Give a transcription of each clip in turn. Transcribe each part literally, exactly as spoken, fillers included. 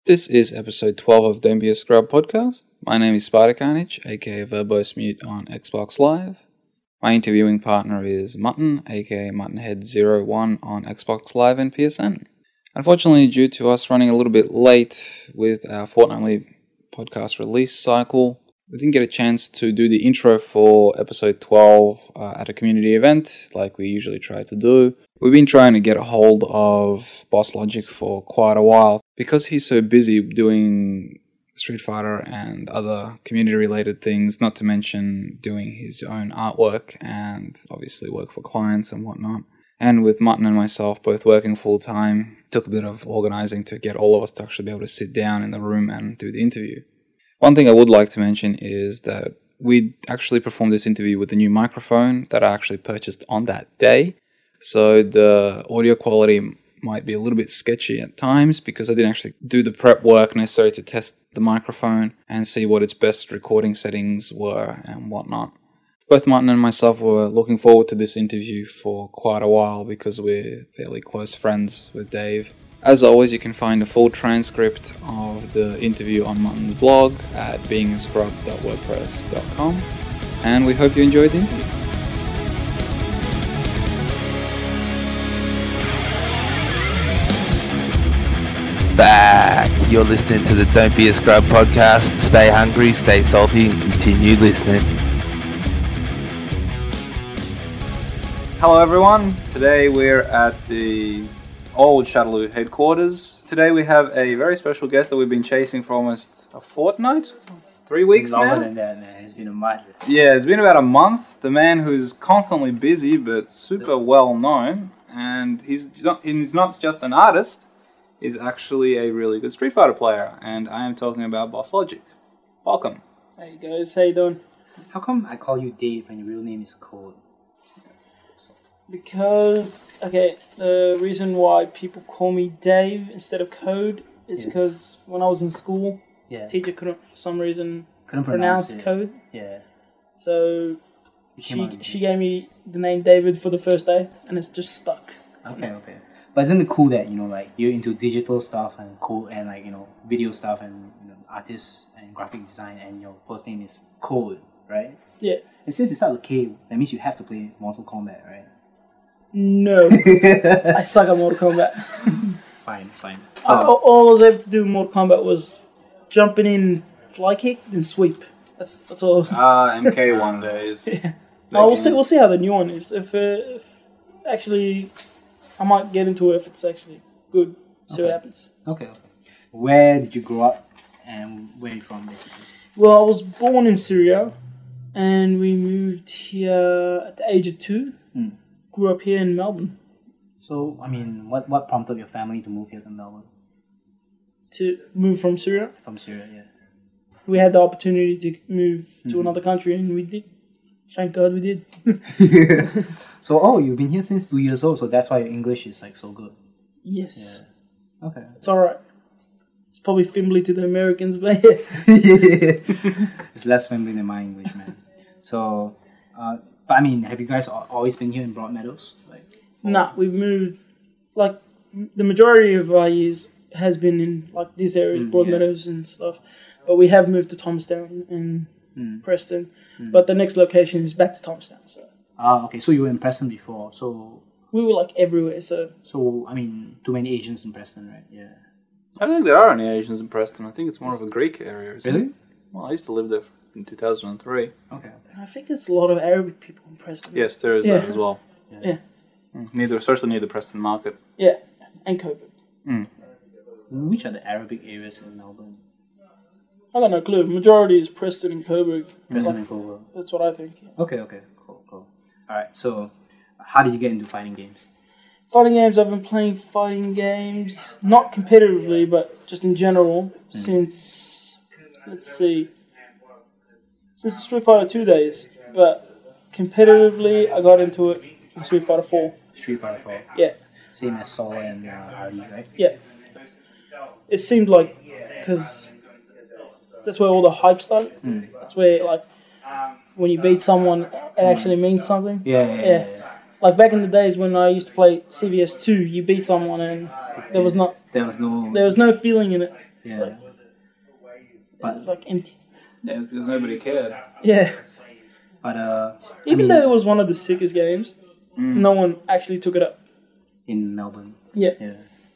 This is episode twelve of Don't Be a Scrub podcast. My name is Spider Carnage, aka Verbose Mute on Xbox Live. My interviewing partner is Mutton, aka Muttonhead zero one on Xbox Live and P S N. Unfortunately, due to us running a little bit late with our fortnightly podcast release cycle, we didn't get a chance to do the intro for episode twelve uh, at a community event like we usually try to do. We've been trying to get a hold of Boss Logic for quite a while. Because he's so busy doing Street Fighter and other community-related things, not to mention doing his own artwork and obviously work for clients and whatnot. And with Mutton and myself both working full-time, it took a bit of organising to get all of us to actually be able to sit down in the room and do the interview. One thing I would like to mention is that we actually performed this interview with the new microphone that I actually purchased on that day. So the audio quality might be a little bit sketchy at times because I didn't actually do the prep work necessary to test the microphone and see what its best recording settings were and whatnot. Both Martin and myself were looking forward to this interview for quite a while because we're fairly close friends with Dave. As always, you can find a full transcript of the interview on Martin's blog at being a scrub dot wordpress dot com, and we hope you enjoyed the interview. Back. You're listening to the Don't Be a Scrub podcast. Stay hungry, stay salty, and continue listening. Hello everyone, today we're at the old Shadaloo headquarters. Today we have a very special guest that we've been chasing for almost a fortnight? Three weeks longer now? Longer than that, man. It's been a month. Yeah, it's been about a month. The man who's constantly busy but super well known, and he's not, he's not just an artist, is actually a really good Street Fighter player, and I am talking about Boss Logic. Welcome. Hey guys, how you doing? How come I call you Dave and your real name is Code? Because, okay, the reason why people call me Dave instead of Code is because yeah. when I was in school, yeah. teacher couldn't, for some reason, couldn't pronounce, pronounce Code. Yeah. So she she gave me the name David for the first day, and it's just stuck. Okay, okay. But isn't it cool that, you know, like, you're into digital stuff and cool and, like, you know, video stuff and, you know, artists and graphic design, and your first name is Code, right? Yeah. And since it starts with K, that means you have to play Mortal Kombat, right? No. I suck at Mortal Kombat. Fine, fine. So, all, all I was able to do in Mortal Kombat was jumping in, fly kick, then sweep. That's that's all I was Ah, uh, M K one days. Yeah. Oh, we'll see, we'll see how the new one is. If, uh, if actually... I might get into it if it's actually good. See okay. what happens. Okay, okay. Where did you grow up and where are you from, basically? Well, I was born in Syria and we moved here at the age of two. Mm. Grew up here in Melbourne. So, I mean, what, what prompted your family to move here to Melbourne? To move from Syria? From Syria, yeah. We had the opportunity to move mm-hmm. to another country and we did. Thank God we did. So, oh, you've been here since two years old, so that's why your English is like so good. Yes. Yeah. Okay. It's alright. It's probably fimbly to the Americans, but yeah. Yeah. It's less fimbly than my English, man. So, uh, but I mean, have you guys always been here in Broadmeadows? Like, nah, we've moved, like, the majority of our years has been in, like, these areas, mm, Broadmeadows yeah. and stuff. But we have moved to Thomastown and mm. Preston. Mm. But the next location is back to Thomastown, so. Ah, okay. So you were in Preston before. So we were like everywhere. So so I mean, too many Asians in Preston, right? Yeah. I don't think there are any Asians in Preston. I think it's more of a Greek area. Isn't really? It? Well, I used to live there in two thousand three. Okay. I think there's a lot of Arabic people in Preston. Yes, there is yeah. that as well. Yeah. yeah. Mm. Neither, especially near the Preston market. Yeah, and Coburg. Mm. Which are the Arabic areas in Melbourne? I got no clue. Majority is Preston and Coburg. Preston like, and Coburg. That's what I think. Yeah. Okay. Okay. Cool. Cool. All right. So, how did you get into fighting games? Fighting games. I've been playing fighting games, not competitively, but just in general, mm. since let's see, since the Street Fighter two days. But competitively, I got into it in Street Fighter four. Street Fighter four. Yeah. Same as Sol and uh, Ali, right? Yeah. It seemed like because that's where all the hype started. Mm. That's where like when you beat someone, it actually means something. Yeah, yeah, yeah. yeah, yeah. Like back in the days when I used to play C V S two, you beat someone and there was not there was no there was no feeling in it. Yeah. So But it was like empty. Yeah, it's because nobody cared. Yeah. but uh, I Even mean, though it was one of the sickest games, Mm. no one actually took it up. in Melbourne, Yeah. yeah.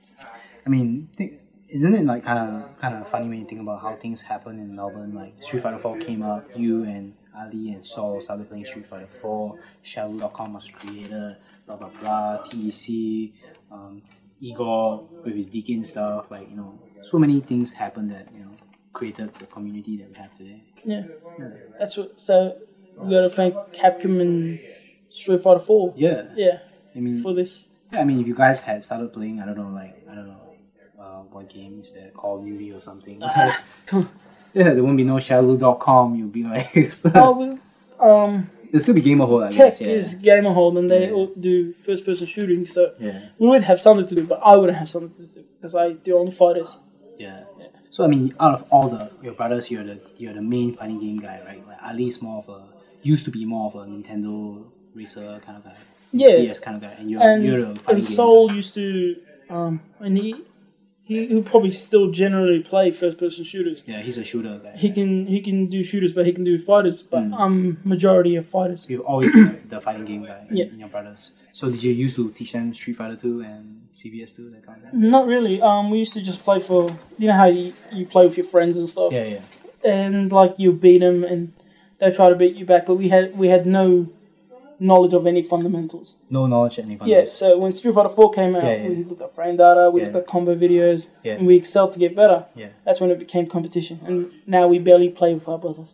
I mean, think, isn't it like kind of kind of funny when you think about how things happen in Melbourne? Like Street Fighter Four came out, you and Ali and Saul started playing Street Fighter Four. Shadow dot com was created. Blah blah blah. T E C, um, Igor with his Deacon stuff. Like you know, so many things happened that you know created the community that we have today. Yeah. Yeah. That's what. So we gotta thank Capcom and Street Fighter Four. Yeah. Yeah. I mean, For this. I mean, if you guys had started playing, I don't know, like I don't know, uh, what game is there, Call of Duty or something. Come on. Yeah, there won't be no Shadow dot com. You'll be like, Oh, we, um, there'll still be Gamer Hole, I Tech guess. Yeah. is Gamer Hold, and they Yeah. all do first person shooting, so Yeah, we would have something to do, but I wouldn't have something to do because I do only fighters. yeah. So I mean, out of all the your brothers, you're the you're the main fighting game guy, right? Like at least more of a used to be more of a Nintendo racer kind of guy. Yeah. D S kind of guy, and you're And, you're the and fighting game Soul guy. used to, um, and he, he, he'll probably still generally play first person shooters. Yeah, he's a shooter guy. He can he can do shooters, but he can do fighters. But Mm. I'm majority of fighters. You've always been the fighting game guy in, Yeah. in your brothers. So did you used to teach them Street Fighter two and C V S two, that kind of thing? Not really. Um, we used to just play for you know how you, you play with your friends and stuff, Yeah, yeah. and like you beat them and they try to beat you back. But we had we had no knowledge of any fundamentals. No knowledge at any point. Yeah. So when Street Fighter Four came out, Yeah, yeah. we looked at frame data, we Yeah. looked at combo videos, Yeah. and we excelled to get better. Yeah. That's when it became competition, and now we barely play with our brothers.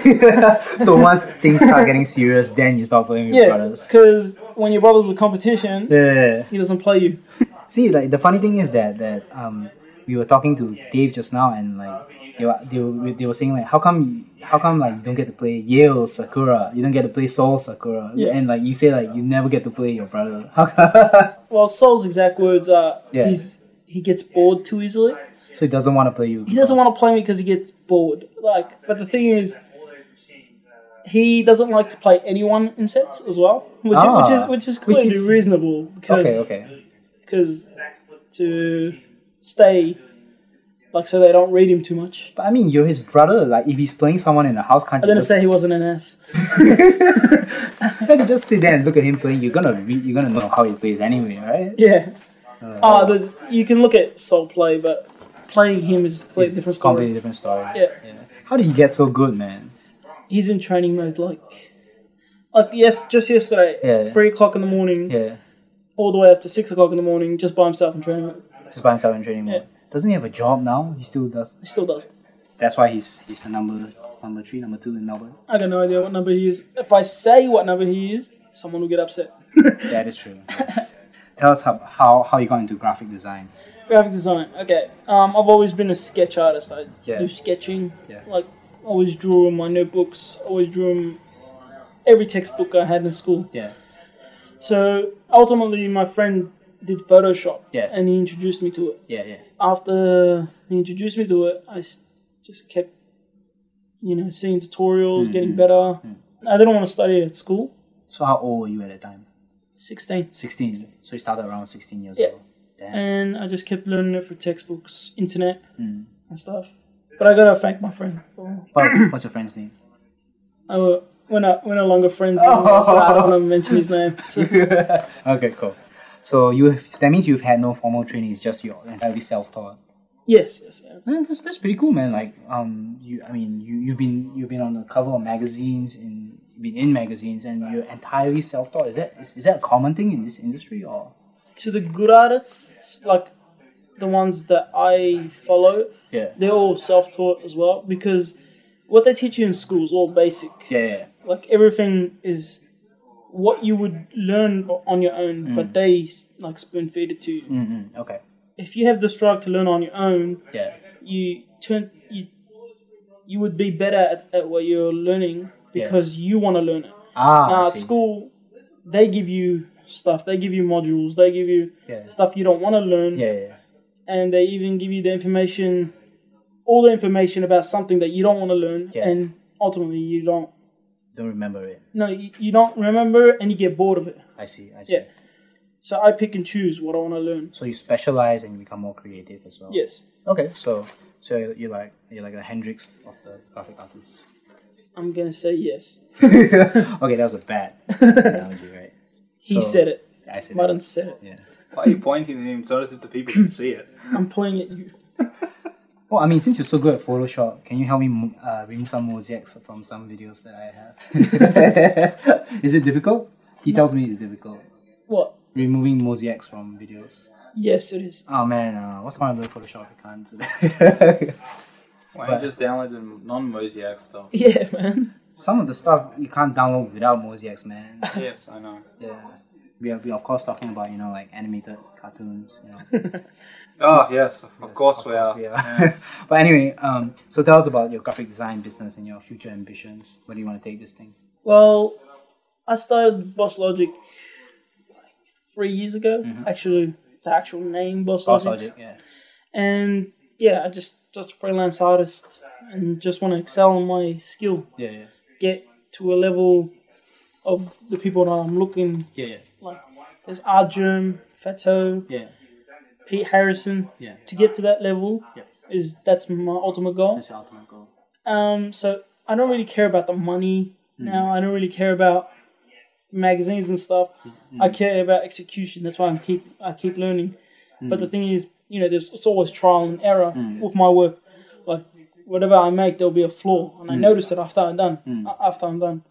So once things start getting serious, then you start playing with Yeah, brothers. because when your brother's a competition, Yeah. he doesn't play you. See, like the funny thing is that that um we were talking to Dave just now, and like they were they were, they were saying like how come how come like you don't get to play Yale Sakura, you don't get to play Soul Sakura, Yeah. and like you say like you never get to play your brother. How come? Well, Soul's exact words are Yeah. he's he gets bored too easily. So he doesn't want to play you. He doesn't want to play me because he gets bored. Like, but the thing is, he doesn't like to play anyone in sets as well, which, Ah, which is which is which completely is- reasonable because Okay, okay. because to stay like so they don't read him too much. But I mean, you're his brother. Like if he's playing someone in the house, can't I you didn't just say he wasn't an ass. Can't you just sit there and look at him playing? You're gonna re- you're gonna know how he plays anyway, right? Yeah. Uh, Ah, the you can look at Soul play, but playing him is a completely it's different story. Completely different story. Yeah. How did he get so good, man? He's in training mode, like, like yes, just yesterday, Yeah. three o'clock in the morning, Yeah. all the way up to six o'clock in the morning, just by himself in training mode. Just by himself in training mode. Doesn't he have a job now? He still does. He still does it. That's why he's he's the number number three, number two in Melbourne. I got no idea what number he is. If I say what number he is, someone will get upset. That is true. Yes. Tell us how, how how you got into graphic design. Graphic design. Okay. Um, I've always been a sketch artist. I Yeah. do sketching. Yeah. Like, always drew in my notebooks. Always drew in every textbook I had in school. Yeah. So ultimately, my friend did Photoshop. Yeah. And he introduced me to it. Yeah, yeah. After he introduced me to it, I s- just kept, you know, seeing tutorials, Mm, getting mm, better. I didn't want to study at school. So how old were you at that time? sixteen. Sixteen. So you started around sixteen years Yeah. old. Damn. And I just kept learning it through textbooks, internet, Mm. and stuff. But I gotta thank my friend. for- What, what's your friend's name? I were, we're, not, we're no longer friends anymore, so I don't want to mention his name. So, Okay, cool. So you have, that means you've had no formal training. It's just your entirely self-taught. yes, yes. Yeah. Man, that's, that's pretty cool, man. Like, um, you, I mean, you you've been you've been on the cover of magazines, in you've been in magazines, and you're entirely self-taught. Is that is, is that a common thing in this industry, or? To the good artists, like the ones that I follow, Yeah. they're all self-taught as well because what they teach you in school is all basic. Yeah, yeah. Like everything is what you would learn on your own, but they like spoon feed it to you. Mm-hmm. Okay. If you have this drive to learn on your own, Yeah. you turn you you would be better at, at what you're learning because you want to learn it. Ah, now I at see. school, they give you stuff, they give you modules, they give you Yeah. stuff you don't want to learn, Yeah, yeah. and they even give you the information, all the information about something that you don't want to learn, Yeah. and ultimately you don't. Don't remember it. No, you, you don't remember it, and you get bored of it. I see. I see. Yeah. So I pick and choose what I want to learn. So you specialize and you become more creative as well. Yes. Okay. So So you're like you're like a Hendrix of the graphic artist. I'm gonna say yes. Okay, that was a bad analogy, right? He So- said it. I said Martin it. said it. Yeah. Why are you pointing at him? It's not as if the people can see it. I'm pointing at you. Well, I mean, since you're so good at Photoshop, can you help me uh, remove some mosaics from some videos that I have? Is it difficult? He tells me it's difficult. What? Removing mosaics from videos. Yes, it is. Oh man, uh, what's the point of doing Photoshop? I can't do that. Why don't you just download the non-Mosaic stuff? Yeah, man. Some of the stuff you can't download without mosaics, man. Yes, I know. Yeah. We are, we are of course talking about, you know, like animated cartoons, you know. Oh, yes, of, of course Of we course are. we are. Yes. But anyway, um, so tell us about your graphic design business and your future ambitions. Where do you want to take this thing? Well, I started Boss Logic like three years ago. Actually, the actual name Boss Boss Logic. Logic, yeah. And yeah, I just just a freelance artist and just want to excel in my skill. Yeah, yeah. Get to a level of the people that I'm looking Yeah, yeah. like. There's Arjun, Fato, Yeah, Pete Harrison. yeah. To get to that level Yeah. is that's my ultimate goal. That's your ultimate goal. Um, so I don't really care about the money now. I don't really care about magazines and stuff. I care about execution. That's why I keep I keep learning. But the thing is, you know, there's it's always trial and error with my work. Like whatever I make, there'll be a flaw, and I notice it after I'm done. a- After I'm done,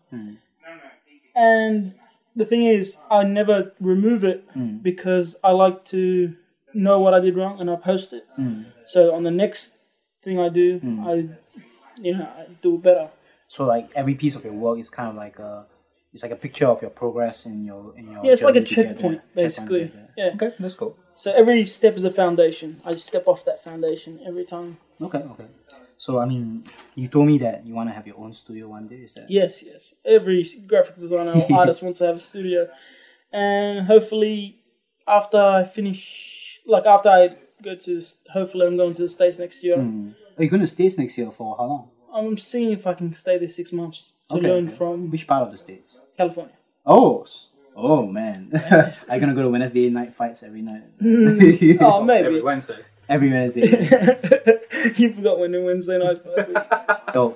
and the thing is, I never remove it because I like to know what I did wrong and I post it. So on the next thing I do, I, you know, I do it better. So like every piece of your work is kind of like a, it's like a picture of your progress in your in your. Yeah, it's like a journey to get checkpoint, there. basically. Checkpoint, yeah. Yeah. Okay, that's cool. So every step is a foundation. I just step off that foundation every time. Okay, okay. So I mean, you told me that you want to have your own studio one day. Is that? Yes, yes. Every graphic designer or artist wants to have a studio, and hopefully, after I finish, like after I go to, hopefully I'm going to the States next year. Mm. Are you going to States next year for how long? I'm seeing if I can stay there six months to Okay, learn okay. from Which part of the States? California. Oh, s- oh man. Are you gonna go to Wednesday night fights every night? Oh, Every maybe. Wednesday. Every Wednesday. You forgot when the Wednesday night fight is. Dope.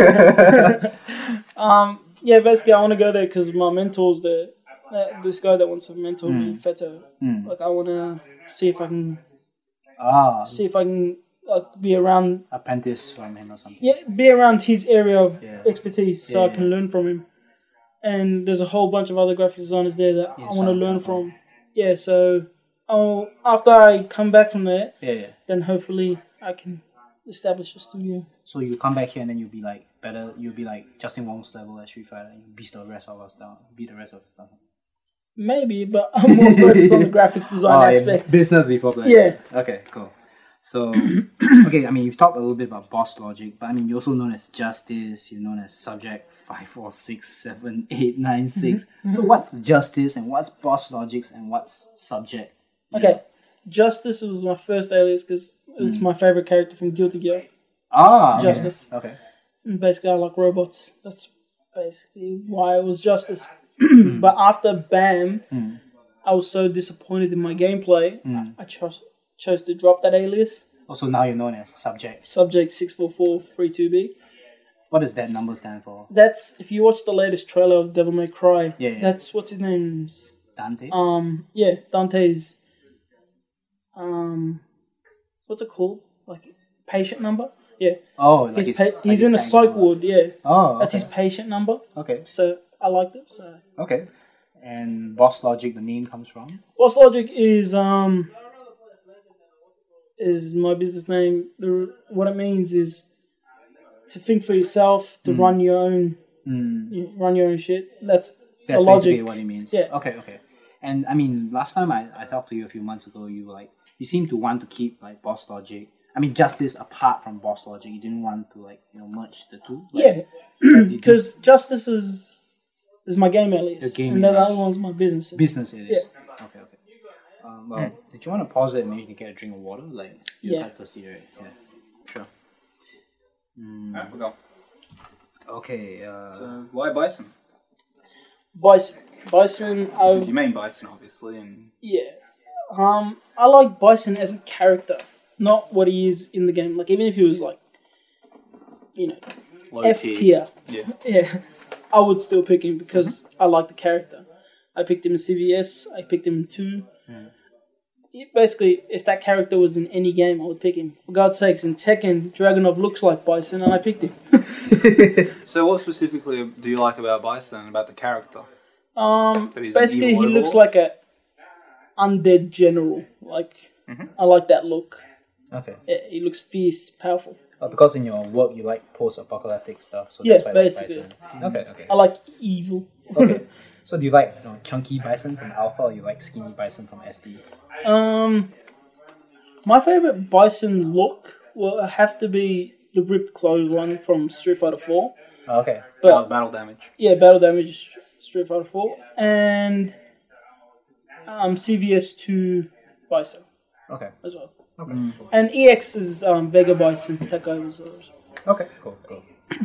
Um, yeah, basically I want to go there because my mentor's there. Uh, this guy that wants to mentor me, Feto. Mm. Like I want to see if I can Ah, see if I can like be around. apprentice from him or something. Yeah, be around his area of Yeah. expertise so Yeah, I can learn from him. And there's a whole bunch of other graphic designers there that Yeah, I want to some- learn from. Yeah, so I'll, after I come back from there, Yeah, yeah. then hopefully I can establish a studio. So you come back here and then you'll be like better. You'll be like Justin Wong's level at Street Fighter. And you beat the rest of us down. Beat the rest of us down. Maybe, but I'm more focused on the graphics design Oh, yeah, aspect. business before play. Yeah. Okay, cool. So, okay, I mean, you've talked a little bit about Boss Logic, but I mean, you're also known as Justice, you're known as Subject five four six seven eight nine six. So, what's Justice and what's Boss Logic and what's Subject? Okay, Justice was my first alias because it was my favorite character from Guilty Gear. Ah, okay. Justice. Okay. And basically, I like robots. That's basically why it was Justice. But after BAM, I was so disappointed in my gameplay, I, I chose chose to drop that alias. Also, now you're known as Subject. Subject six four four three two B. What does that number stand for? That's if you watch the latest trailer of Devil May Cry. Yeah, yeah. That's what's his name's. Dante? Um, yeah, Dante's. Um, what's it called? Like patient number. Yeah, oh, like he's his, pa- like he's his in a tag psych number. ward. Yeah, Oh, that's okay. his patient number. Okay, So I liked it. So okay. And Boss Logic, the name comes from? Boss Logic is um is my business name. The, what it means is to think for yourself, to run your own, Mm. you run your own shit. That's, That's the basically logic. what it means. Yeah. Okay, okay. And I mean, last time I, I talked to you a few months ago, you like you seem to want to keep like Boss Logic. I mean, Justice apart from Boss Logic. You didn't want to like you know merge the two. Like, Yeah, like, you because Justice is is my game alias, Your game and the alias. other one's my business. just- business it is. Okay, okay. Um, well, did you want to pause it and maybe you can get a drink of water? Like you're Yeah. quite thirsty, right? Yeah. Sure. Alright, we'll go. Okay. Uh, So, why Bison? Bison, Bison. I You mean Bison, obviously, and yeah. Um, I like Bison as a character. not what he is in the game. Like even if he was like, you know, Low F key. tier, Yeah. yeah, I would still pick him because I like the character. I picked him in C V S. I picked him in two. Mm. It- basically, if that character was in any game, I would pick him. For God's sakes, in Tekken, Dragunov looks like Bison, and I picked him. So what specifically do you like about Bison, about the character? Um, That he's an basically, he evil looks overlord? like a undead general. Like Mhm. I like that look. Okay. Yeah, he looks fierce, powerful. Uh, because in your work you like post-apocalyptic stuff, so Yeah, that's why you like basically. Bison. Okay, okay. I like evil. Okay. So do you like you know, chunky Bison from Alpha, or you like skinny Bison from S D? Um, my favorite Bison look will have to be the ripped clothes one from Street Fighter Four. Oh, okay. But Battle, battle damage. yeah, Battle Damage Street Fighter Four and um C V S Two Bison Okay. as well. Okay. And E X is um Vega Bison. That guy was awesome. Okay. Cool. Cool.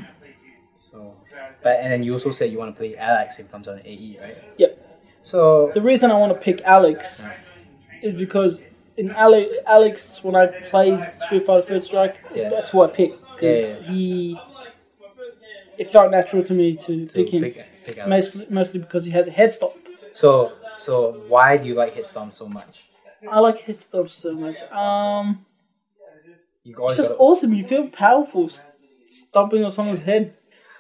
So, but and then you also said you want to play Alex if it comes on A E, right? Yep. So The reason I want to pick Alex is because in Ale- Alex, when I played Street Fighter Third Strike, Yeah. that's who I picked because Yeah, yeah, yeah. he. It felt natural to me to, to pick him, pick, pick Alex. mostly, mostly because he has a head stop. So so why do you like Hitstorm so much? I like head stops so much. Um, You it's always just gotta- awesome. You feel powerful s- stomping on someone's head.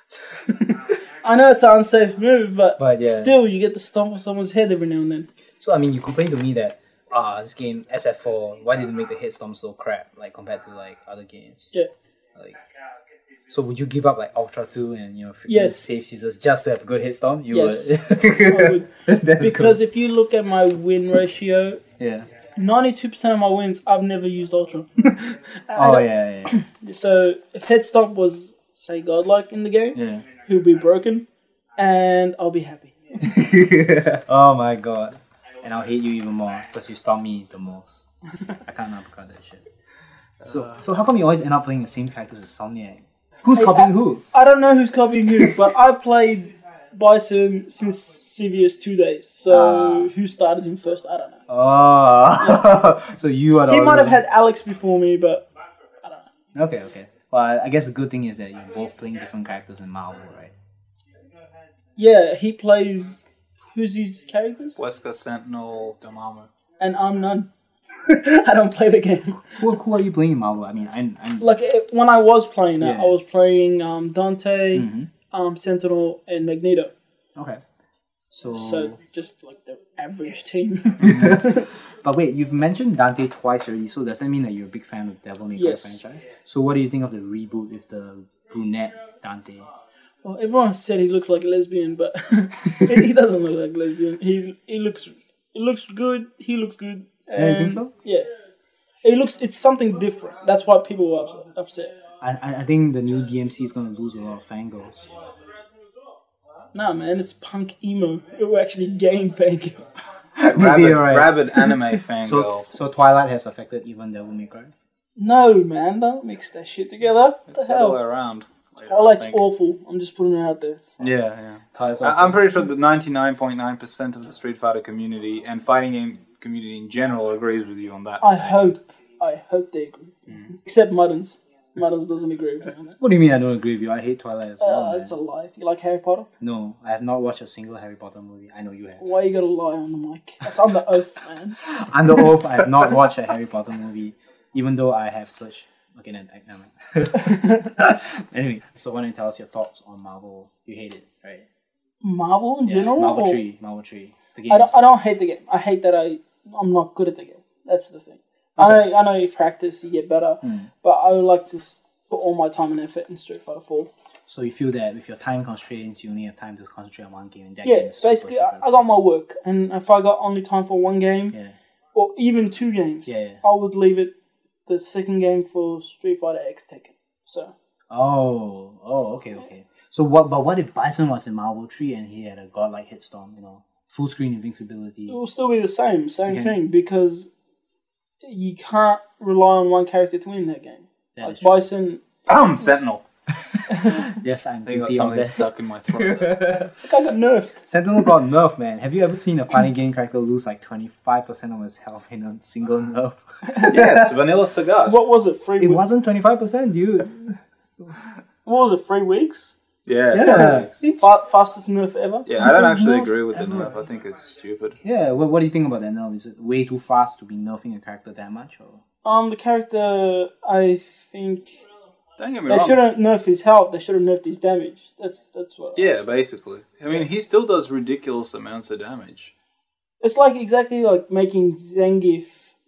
I know it's an unsafe move, but, But, yeah. still, you get to stomp on someone's head every now and then. So I mean, you complain to me that ah, this game S F four, why did it make the Hitstorm so crap, like compared to like other games? Yeah. Like, so would you give up like Ultra two and you know freaking Yes. save Caesars just to have a good Hitstorm? You Yes. would. I would. That's Because cool. if you look at my win ratio, Yeah. ninety-two percent of my wins, I've never used Ultra. Oh yeah, yeah, So if Head Stomp was, say, godlike in the game, yeah. he'll be broken, and I'll be happy. yeah. Oh my god. And I'll hate you even more because you stomp me the most. I can't uppercut that shit. So, so how come you always end up playing the same characters as Somniac? Who's Hey, copying I- who? I don't know who's copying who, but I played Bison since C V S two days. So Ah. who started him first? I don't know. Oh, so you are the He might have origin- had Alex before me, but I don't know. Okay, okay. Well, I- I guess the good thing is that you're both playing different characters in Marvel, right? Yeah, he plays. Who's his characters? Wesker, Sentinel, Dormammu. And I'm none. I don't play the game. Who, who are you playing in Marvel? I mean, I'm. I'm Like it, when I was playing it, Yeah. I was playing um, Dante, Mhm. um, Sentinel, and Magneto. Okay. So, So just like the average team. but wait, you've mentioned Dante twice already. So does that mean that you're a big fan of Devil May Cry Yes. franchise? So what do you think of the reboot with the brunette Dante? Well, everyone said he looks like a lesbian, but he doesn't look like a lesbian. He he looks he looks good. He looks good. Yeah, you think and- so? Yeah. It looks. It's something different. That's why people were upset. upset. I I I think the new D M C is gonna lose a lot of fangirls. Nah, man, it's punk emo. It will actually gain fangirl. Rabid, Maybe, right. rabid anime So fangirls. so Twilight has affected even Devil May Cry. No, man, don't mix that shit together. What the It's the other way hell? around. Twilight's I think. awful. I'm just putting it out there. Yeah, yeah. Twilight's I- awful. I'm pretty sure that ninety-nine point nine percent of the Street Fighter community and fighting game community in general agrees with you on that. I statement. hope. I hope they agree. Except Muddins. Muddins doesn't agree with me on that. What do you mean I don't agree with you? I hate Twilight as well. Uh, man. it's a lie. You like Harry Potter? No, I have not watched a single Harry Potter movie. I know you have. Why you gotta lie on the mic? That's under oath, man. Under oath, I have not watched a Harry Potter movie, even though I have searched. Okay, then, I- never mind. Anyway, so why don't you tell us your thoughts on Marvel? You hate it, right? Marvel in general? Marvel or- Tree, Marvel Tree. The game. I don't, I don't hate the game. I hate that I, I'm not good at the game. That's the thing. I know, I know you practice, you get better, but I would like to s- put all my time and effort in Street Fighter four. So you feel that with your time constraints, you only have time to concentrate on one game, and that Yeah, game is super basically, I, super- I got my work, and if I got only time for one game, Yeah, or even two games, Yeah, yeah. I would leave it the second game for Street Fighter X Tekken. So, Oh, oh, okay, okay. So what? But what if Bison was in Marvel Tree and he had a godlike hitstorm? You know, full screen invincibility. it will still be the same, same Okay. thing, because you can't rely on one character to win that game. That like is true. Bison, Boom! Sentinel. Yes, I'm I think I got guilty of something that. stuck in my throat. there. The guy got nerfed. Sentinel got nerfed, man. Have you ever seen a fighting game character lose like twenty-five percent of his health in a single nerf? Yes, Vanilla Cigar. What was it? Three It weeks? wasn't twenty-five percent, dude. What was it? Three weeks? Yeah. Yeah. Fa- fastest nerf ever. Yeah, I don't Fastest actually nerf agree with the ever. nerf. I think it's stupid. Yeah, what, what do you think about that nerf? Is it way too fast to be nerfing a character that much? Or? Um, the character, I think Don't get me they wrong. shouldn't nerf his health. They should have nerfed his damage. That's that's what. Yeah, basically. I mean, he still does ridiculous amounts of damage. It's like exactly like making Zangief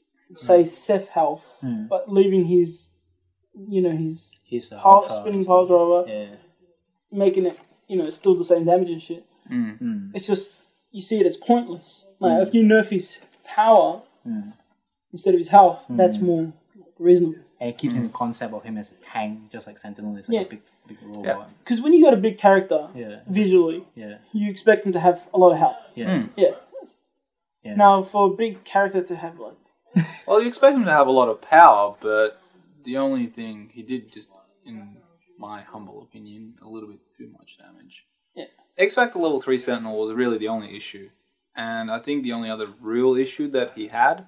say Seth health, Mm. but leaving his, you know, his He's a pile, ultra- spinning pile driver, Yeah. making it, you know, still the same damage and shit. Mm. Mm. It's just you see it as pointless. Like if you nerf his power Mm. instead of his health, that's more reasonable. And it keeps in the concept of him as a tank, just like Sentinel is like Yeah. a big, big robot. Because when you got a big character, Yeah. visually, Yeah. you expect him to have a lot of health. Yeah. Mm. Yeah. Yeah. Now, for a big character to have like, Well, you expect him to have a lot of power, but the only thing he did, just in my humble opinion, a little bit too much damage. Yeah. X-Factor level three Sentinel was really the only issue. And I think the only other real issue that he had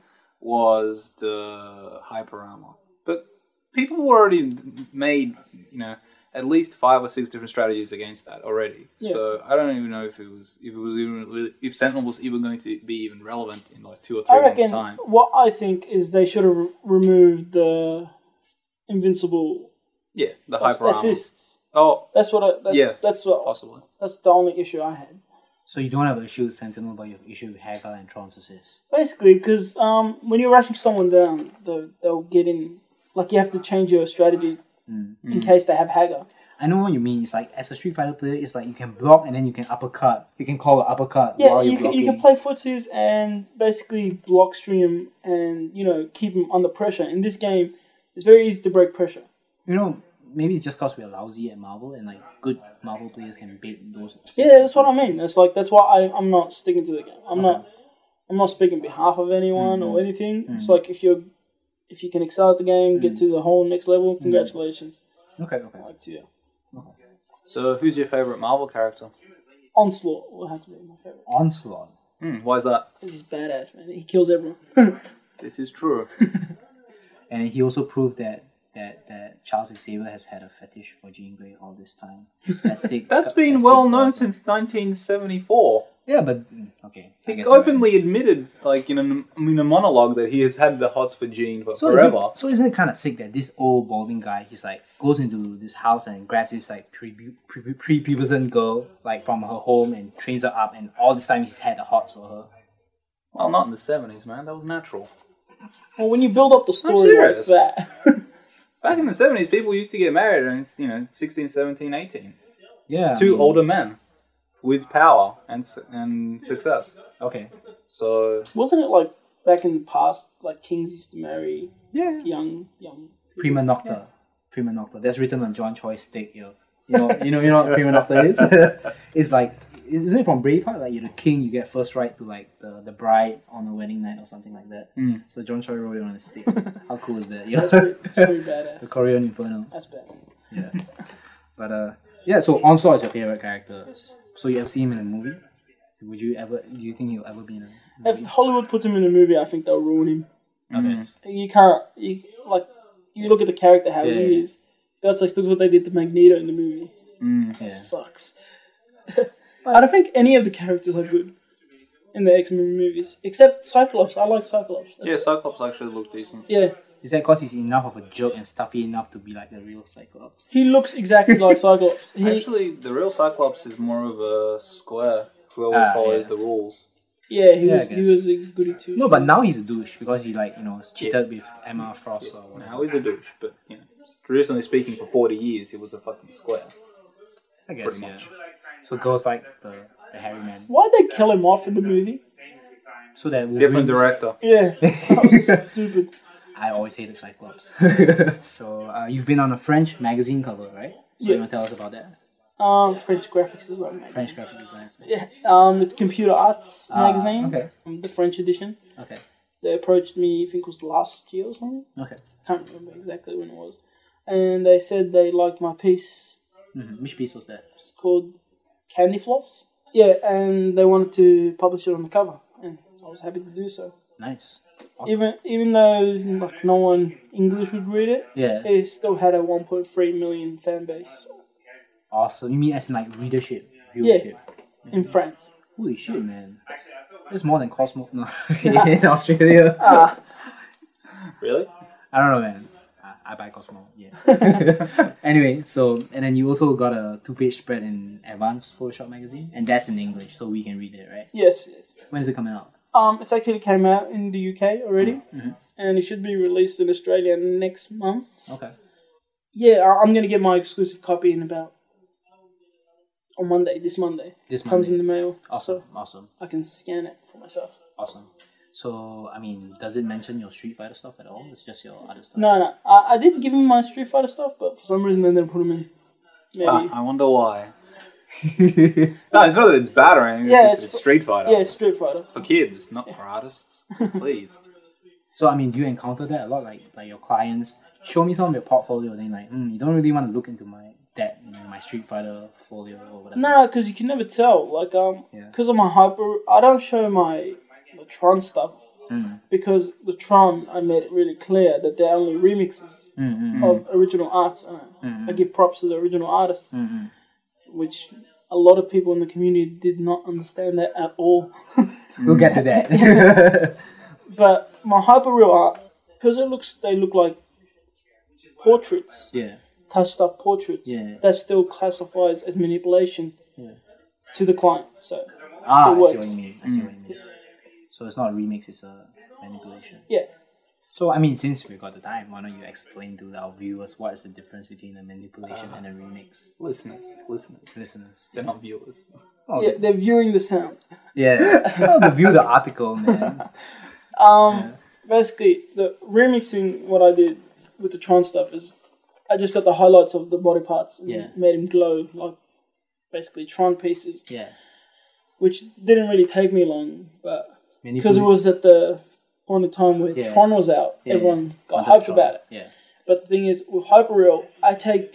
was the hyper armor. But people already made, you know, at least five or six different strategies against that already. Yeah. So I don't even know if it was if it was even if Sentinel was even going to be even relevant in like two or three I months reckon time. what I think is they should have re- removed the invincible Yeah, the hyper armor. assists. Oh, That's what I. That's, Yeah. That's what. possibly. That's the only issue I had. So you don't have an issue with Sentinel, but you have an issue with Hagar and Tron's assist. Basically, because um, when you're rushing someone down, they'll, they'll get in. Like you have to change your strategy Mm. in case they have Hagar. I know what you mean. It's like as a Street Fighter player, it's like you can block and then you can uppercut. You can call an uppercut Yeah, while you you're can, blocking. you can play footsies and basically block stream and you know keep them under pressure. In this game, it's very easy to break pressure. You know, maybe it's just because we're lousy at Marvel and like good Marvel players can bait those. assists. Yeah, that's what I mean. It's like that's why I I'm not sticking to the game. I'm not I'm not speaking on behalf of anyone or anything. It's like if you're if you can excel at the game, get to the whole next level, congratulations. Okay, okay. Like to you. So, who's your favorite Marvel character? Onslaught will have to be my favorite. Onslaught. Hmm, why is that? He's badass, man. He kills everyone. This is true. And he also proved that that, that Charles Xavier has had a fetish for Jean Grey all this time. That's sick. That's been That's well sick, known but- since nineteen seventy-four. Yeah, but mm, okay. I He guess you're right. openly admitted, like in a, in a monologue, that he has had the hots for Jean for So forever. Isn't, so isn't it kind of sick that this old balding guy, he's like goes into this house and grabs this like pre pre prepubescent girl like from her home and trains her up, and all this time he's had the hots for her. Well, not in the seventies, man. That was natural. Well, when you build up the story like serious. that, Back in the seventies, people used to get married and, you know, sixteen, seventeen, eighteen. Yeah. I Two mean, older men with power and su- and success. Okay. So, wasn't it like back in the past, like kings used to marry yeah. young young. Prima Nocta. Prima Nocta. That's written on John Choi's steak here. You know, you know, you know what Prima Nocta is. It's like, isn't it from Braveheart? Like you're the king, you get first right to like the, the bride on a wedding night or something like that. Mm. So John Choi wrote it on his steak. How cool is that? Yeah. That's pretty, that's pretty The badass. Korean Inferno. That's bad. Yeah. But uh, yeah. So Onslaught is your favorite character. So you have seen him in a movie. Would you ever? Do you think he'll ever be in a If movie? Hollywood puts him in a movie, I think they'll ruin him. Okay. You can't. You, like you look at the character how Yeah. he is. That's like look what they did to Magneto in the movie. Mm. Yeah. Sucks. I don't think any of the characters are good in the X-Men movies, except Cyclops. I like Cyclops. That's Yeah, it. Cyclops actually looked decent. Yeah. Is that because he's enough of a jerk and stuffy enough to be like the real Cyclops? He looks exactly like Cyclops. He, Actually, the real Cyclops is more of a square who always Ah, follows yeah. the rules. yeah, he Yeah, I was. He guess. was a goody too. No, but now he's a douche because he like you know cheated Yes. with Emma Frost or whatever. Now he's a douche, but, you know, traditionally speaking, for forty years, he was a fucking square. I guess pretty yeah. much. So girls like the the hairy man. Why'd they kill him off in the movie? So that Wolverine, Different director. Yeah, that was stupid. I always hated Cyclops. So uh, you've been on a French magazine cover, right? So Yeah. you want to tell us about that? Um, French graphics design. Magazine. French graphic design. Yeah. Um, it's Computer Arts Ah, magazine. okay. Um, the French edition. Okay. They approached me. I think it was last year or something. Okay. Can't remember exactly when it was. and they said they liked my piece. Mm-hmm. Which piece was that? It's called Candy Floss. Yeah, and they wanted to publish it on the cover, and I was happy to do so. Nice. Awesome. Even even though like no one English would read it, Yeah. it still had a one point three million fan base Awesome. You mean as in like readership, viewership? in France. Holy shit, man. That's more than Cosmo. No, in Australia. Ah, Really? I don't know, man. I, I buy Cosmo. Yeah. Anyway, so and then you also got a two-page spread in Advanced Photoshop magazine, and that's in English, so we can read it, right? yes, yes. When is it coming out? Um, it's actually came out in the U K already, Mm-hmm. and it should be released in Australia next month. Okay. Yeah, I- I'm gonna get my exclusive copy in about on Monday. This Monday This comes Monday. in the mail, Awesome. so Awesome. I can scan it for myself. Awesome. So, I mean, does it mention your Street Fighter stuff at all? It's just your other stuff. No, no, I, I did give him my Street Fighter stuff, but for some reason they didn't put him in. Maybe. Ah, I wonder why. No, it's not that it's bad or anything. It's Yeah, just it's it's for- Street Fighter. Yeah, it's Street Fighter. For kids, not for artists. Please. So, I mean, do you encounter that a lot? Like, like your clients show me some of your portfolio, and then like, mm, you don't really want to look into my that you know, my Street Fighter folio or whatever. No, because you can never tell. Like, um, Yeah. because of my hyper, I don't show my the Tron stuff Mm. because the Tron I made it really clear that they're only remixes Mm-hmm. of original arts. And Mm. I give props to the original artists, Mm-hmm. which a lot of people in the community did not understand that at all. We'll get to that. But my hyperreal art, because it looks, they look like portraits, yeah. touched up portraits. Yeah. That still classifies as manipulation Yeah. to the client. So Ah, still I see works. what you mean. I see what you mean. So it's not a remix; it's a manipulation. Yeah. So I mean, since we got the time, why don't you explain to our viewers what is the difference between a manipulation and a remix? Listeners, listeners. Listeners. They're not viewers. Oh, Yeah, they're viewing the sound. yeah. Oh, to view the article, man. Um, basically, the remixing, what I did with the Tron stuff is I just got the highlights of the body parts and Yeah. made them glow like basically Tron pieces, Yeah. which didn't really take me long, but because it Manipul- was at the point of time where Yeah. Tron was out, Yeah, everyone yeah. got Onto hyped Tron. about it. Yeah. But the thing is, with Hyperreal, I take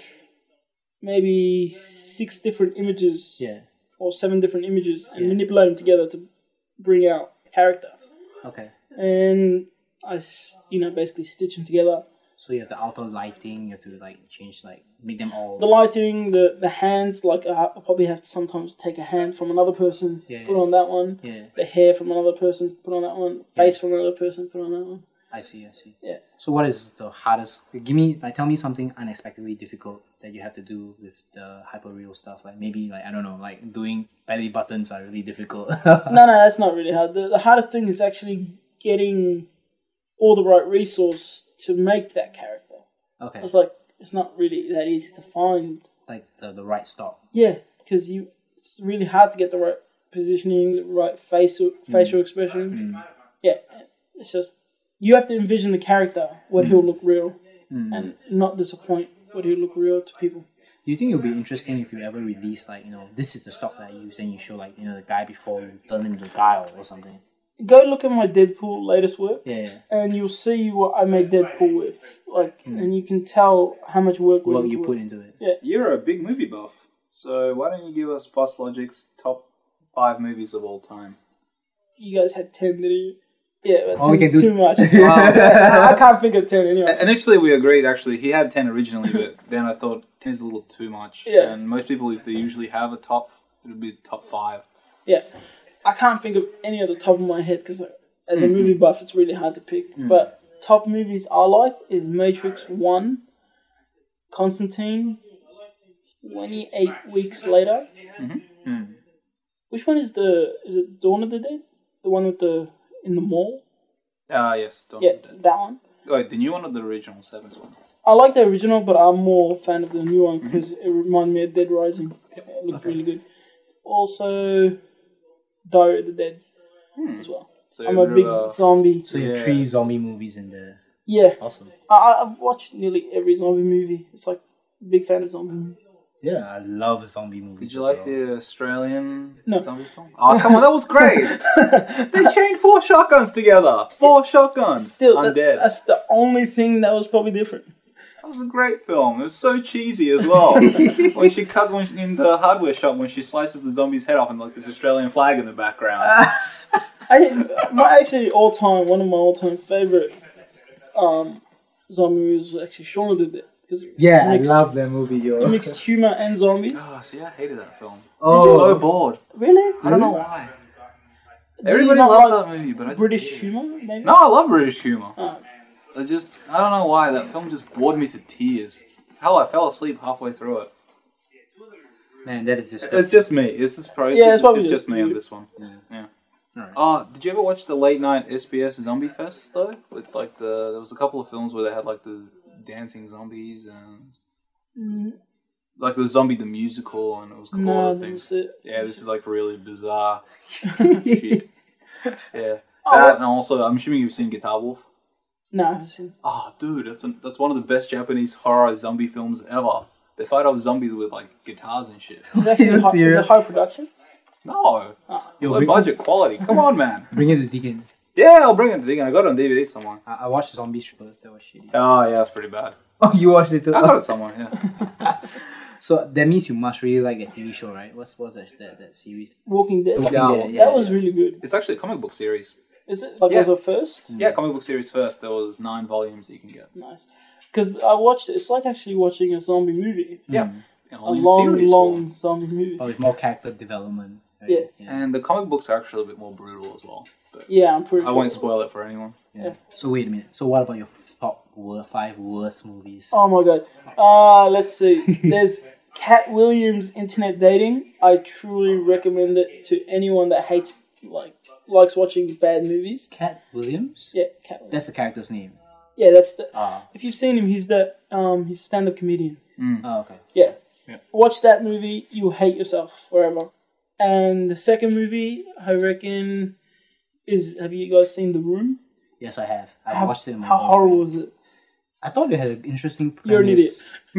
maybe six different images Yeah. or seven different images and Yeah. manipulate them together to bring out character. Okay. And I, s- you know, basically stitch them together. So you have the outer lighting. You have to like change, like make them all. The lighting, the the hands, like I I probably have to sometimes take a hand from another person, Yeah, put yeah. on that one. Yeah. The hair from another person, put on that one. Face from another person, put on that one. I see. I see. Yeah. So what is the hardest? Give me like tell me something unexpectedly difficult that you have to do with the hyperreal stuff. Like maybe like I don't know, like doing belly buttons are really difficult. No, no, that's not really hard. The, the hardest thing is actually getting all the right resource to make that character. Okay. It's like it's not really that easy to find. Like the, the right stock. Yeah, because you it's really hard to get the right positioning, the right facial facial expression. Yeah, it's just you have to envision the character, what he'll look real, and not disappoint what he'll look real to people. Do you think it would be interesting if you ever release like, you know, this is the stock that I use and you show like, you know, the guy before you turn him into Guile or something? Go look at my Deadpool latest work, Yeah, yeah. and you'll see what I made Deadpool with. Like, and you can tell how much work went What into you it. put into it. You're a big movie buff, so why don't you give us Boss Logic's top five movies of all time? You guys had ten, didn't you? Yeah, but Oh, we ten can is do- too much. I can't think of ten anyway. Initially, we agreed. Actually, he had ten originally, but then I thought ten is a little too much. Yeah. And most people, if they usually have a top, it would be top five. Yeah, I can't think of any at the top of my head because as a movie buff, it's really hard to pick. But top movies I like is Matrix One, Constantine, twenty-eight Weeks Later. Mm. Which one is the? Is it Dawn of the Dead? The one with the in the mall? Ah, yes. Dawn Yeah, of the Dead. that one. Wait, the new one or the original Sevens one? I like the original, but I'm more a fan of the new one because it reminded me of Dead Rising. It looked really good. Also, Diary of the Dead as well. So I'm a you're, big uh, zombie. So you have Yeah. three zombie movies in there. Yeah, Awesome. I, I've watched nearly every zombie movie. It's like big fan of zombie movies. Yeah, I love zombie movies. Did you as like well. the Australian No. zombie film? Oh, come on, that was great! They chained four shotguns together! Four shotguns! Still, I'm that, dead. that's the only thing that was probably different. That was a great film. It was so cheesy as well. When she cut when she, in the hardware shop, when she slices the zombie's head off and like this Australian flag in the background. I my actually all time one of my all time favorite um, zombie movies was actually Shaun of the Dead. Yeah, mixed, I love that movie, yo. It mixed humor and zombies. Oh, see, I hated that film. Oh. I was so bored. Really? I don't know why. Do Everybody you not loves like that movie, but I just British didn't. humor, maybe? No, I love British humor. Oh. I just, I don't know why, that film just bored me to tears. Hell, I fell asleep halfway through it. Man, that is disgusting. It's just me. It's just probably, Yeah, it's it's, probably it's just just me you. on this one. Yeah. Yeah. Alright. Oh, did you ever watch the late night S B S Zombie Fest though? With like the, there was a couple of films where they had like the dancing zombies and Mm, like the Zombie the Musical, and it was a couple no, other that things. was it. Yeah, this is like really bizarre shit. Yeah. That, and also, I'm assuming you've seen Guitar Wolf. No, I haven't seen. Oh, dude, that's a, that's one of the best Japanese horror zombie films ever. They fight off zombies with like guitars and shit. It's actually You're high, is serious? it high production. No, Yo, low bring, budget quality. Come on, man. bring it to Deacon. Yeah, I'll bring it to Deacon. I got it on D V D somewhere. I, I watched Zombie Strippers. That was shitty. Oh, yeah, that's pretty bad. Oh, you watched it too? I got it somewhere. Yeah. So that means you must really like a T V show, right? What's what's that that, that series? Walking Dead. The Walking Yeah, Dead. well, Yeah, that was yeah. really good. It's actually a comic book series. Is it? Like, Yeah. was it first? Yeah, comic book series first. There was nine volumes that you can get. Nice. Because I watched it. It's like actually watching a zombie movie. Yeah. A You know, in long, series long form. zombie movie. Oh, with more character development. Right? Yeah. And the comic books are actually a bit more brutal as well. But Yeah, I'm pretty I sure. won't spoil it for anyone. Yeah. Yeah. So wait a minute. So what about your top wor- five worst movies? Oh my god. Uh, let's see. There's Cat Williams Internet Dating. I truly recommend it to anyone that hates, like, likes watching bad movies. Cat Williams? Yeah, Cat Williams. That's the character's name. Yeah, that's the. Ah. If you've seen him, he's the um, he's a stand-up comedian. Oh, okay. Yeah. Yeah. Watch that movie, you'll hate yourself forever. And the second movie, I reckon, is have you guys seen The Room? Yes, I have. I How, watched it. In my how girlfriend. horrible is it? I thought it had an interesting premise. You're an idiot.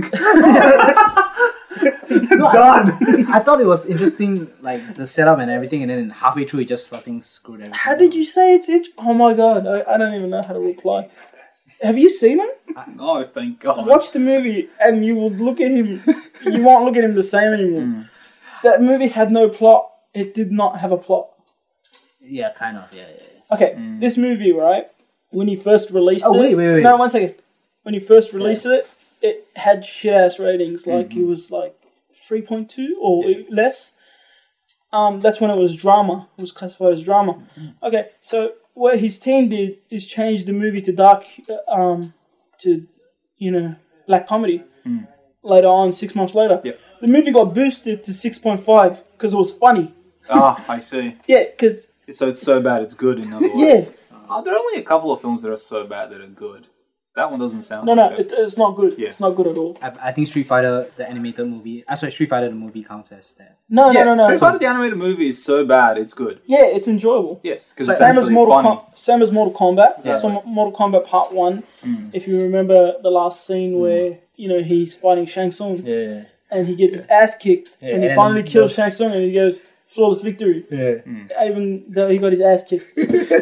No, Done. I, I thought it was interesting, like the setup and everything, and then halfway through it just fucking screwed everything. How did you say it's it? Oh my god, I, I don't even know how to reply. Have you seen it? No, thank God. Watch the movie and you will look at him. You won't look at him the same anymore. Mm. That movie had no plot. It did not have a plot. Yeah, kind of. Yeah, yeah. yeah. Okay, this movie, right? When he first released Oh, it. wait, wait, wait. No, one second. When he first released it, it had shit ass ratings. Like Mm-hmm. it was like three point two or Yeah. less. Um, that's when it was drama. It was classified as drama. Mm-hmm. Okay, so what his team did is change the movie to dark, um, to you know, black comedy. Mm. Later on, six months later, Yep. the movie got boosted to six point five because it was funny. Ah, I see. Yeah, because So it's so bad it's good, in other words. yeah, Oh, there are only a couple of films that are so bad that are good. That one doesn't sound no, no, like it, it's not good. Yeah. It's not good at all. I, I think Street Fighter, the animated movie. I sorry, Street Fighter the movie counts as that. No, Yeah, no, no, no. Street Fighter the animated movie is so bad it's good. Yeah, it's enjoyable. Yes, because So it's Same as actually Mortal funny. Com- same as Mortal Kombat. Yeah. So Mo- Mortal Kombat Part One. Mm. If you remember the last scene where you know he's fighting Shang Tsung Yeah. and he gets his ass kicked Yeah, and he and finally the- kills Shang Tsung and he goes flawless victory. Yeah. Even though he got his ass kicked.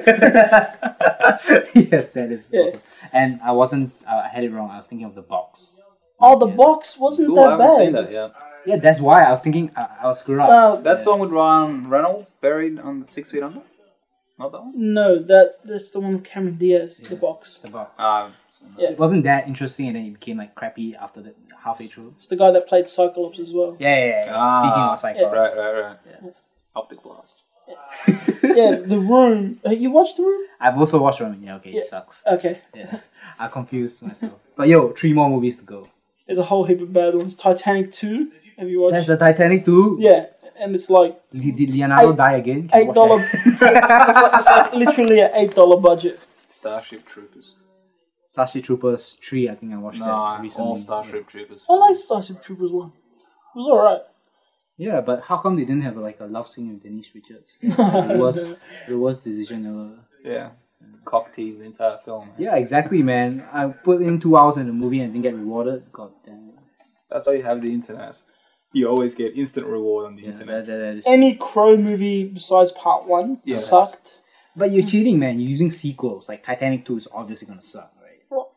Yes, that is Yeah. awesome. And I wasn't. I had it wrong. I was thinking of the box. Oh, the box wasn't Cool, I that haven't bad. seen that yet. Yeah, that's why I was thinking. I, I was screwed up. Uh, That's the one with Ryan Reynolds buried on Six Feet Under? Not that one? no, that that's the one with Cameron Diaz. The box. the box. Ah, Yeah. It wasn't that interesting, and then it became like crappy after the halfway through. It's the guy that played Cyclops as well. Yeah, yeah, yeah. yeah. Ah, Speaking of Cyclops. right, right, right. Yeah. Optic Blast. Yeah, The Room. Uh, You watched The Room? I've also watched Roman. Yeah, okay, Yeah. it sucks. Okay. Yeah. I confused myself. But yo, three more movies to go. There's a whole heap of bad ones. Titanic two. Have you watched? There's a Titanic too. Yeah, and it's like Le- Did Leonardo Eight- die again? Can you eight watch dollar. that? it's, like, it's like literally an eight dollar budget. Starship Troopers. Starship Troopers three. I think I watched Nah, that recently. all Starship Troopers. I like Starship Troopers one. It was alright. Yeah, but how come they didn't have like a love scene with Denise Richards? the worst, the worst decision ever. Yeah, just cock tease the entire film. Man. Yeah, exactly, man. I put in two hours in the movie and didn't get rewarded. God damn it. That's why you have the internet. You always get instant reward on the Yeah, internet. that, that, that is Any Crow movie besides Part One Yes. sucked. But you're cheating, man. You're using sequels. Like Titanic two is obviously gonna suck, right? Well,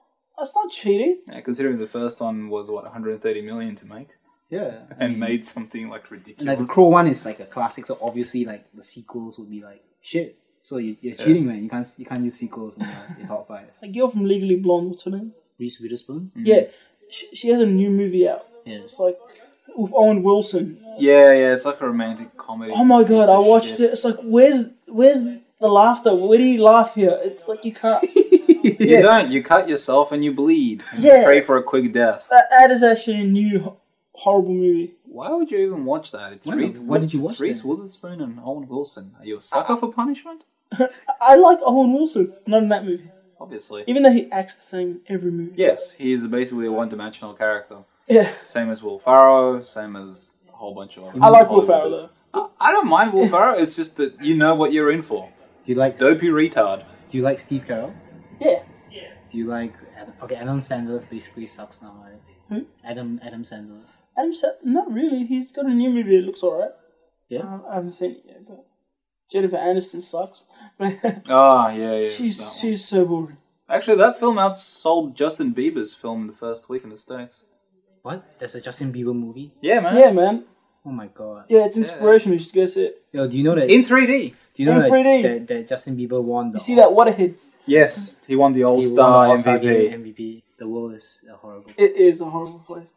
That's not cheating. Yeah, considering the first one was what one hundred thirty million to make, Yeah. I and mean, made something like ridiculous. like the Crow one is like a classic, so obviously like the sequels would be like shit. So you, you're cheating, man. You can't you can't use sequels in your, your top five. Like girl from Legally Blonde, what's her name? Reese Witherspoon. Yeah, she, she has a new movie out. Yeah. It's like with Owen Wilson. Yeah, yeah, it's like a romantic comedy. Oh my god, piece I of watched shit. it. It's like, where's where's the laughter? Where do you laugh here? It's like you can't. You don't. You cut yourself and you bleed. And Yeah. Pray for a quick death. That, that is actually a new ho- horrible movie. Why would you even watch that? It's Why Reese, not? Why did you it's watch Reese that? Witherspoon and Owen Wilson. Are you a sucker for punishment? I like Owen Wilson, not in that movie. Obviously. Even though he acts the same every movie. Yes, he is basically a one-dimensional character. Yeah. Same as Will Ferrell, same as a whole bunch of other I like Will Hollywood Ferrell dudes. though. I, I don't mind Will Ferrell, it's just that you know what you're in for. Do you like Dopey retard. Do you like Steve Carell? Yeah. Do you like Adam, okay? Adam Sandler basically sucks now, right? Who? Adam Adam Sandler. Adam Sa- not really. He's got a new movie that looks alright. Yeah. Uh, I haven't seen it yet, but Jennifer Aniston sucks. Ah, yeah, yeah. she's that one. she's so boring. Actually, that film outsold Justin Bieber's film in the first week in the States. What? There's a Justin Bieber movie? Yeah, man. Yeah, man. Oh my god. Yeah, it's inspirational. You should go see it. Yo, do you know that? In three D. do you know in that, three D. that, that Justin Bieber won the? You see that All- Waterhead? Yes, he won the he won the All-Star All-Star M V Game P. M V P. The world is uh, horrible. It is a horrible place.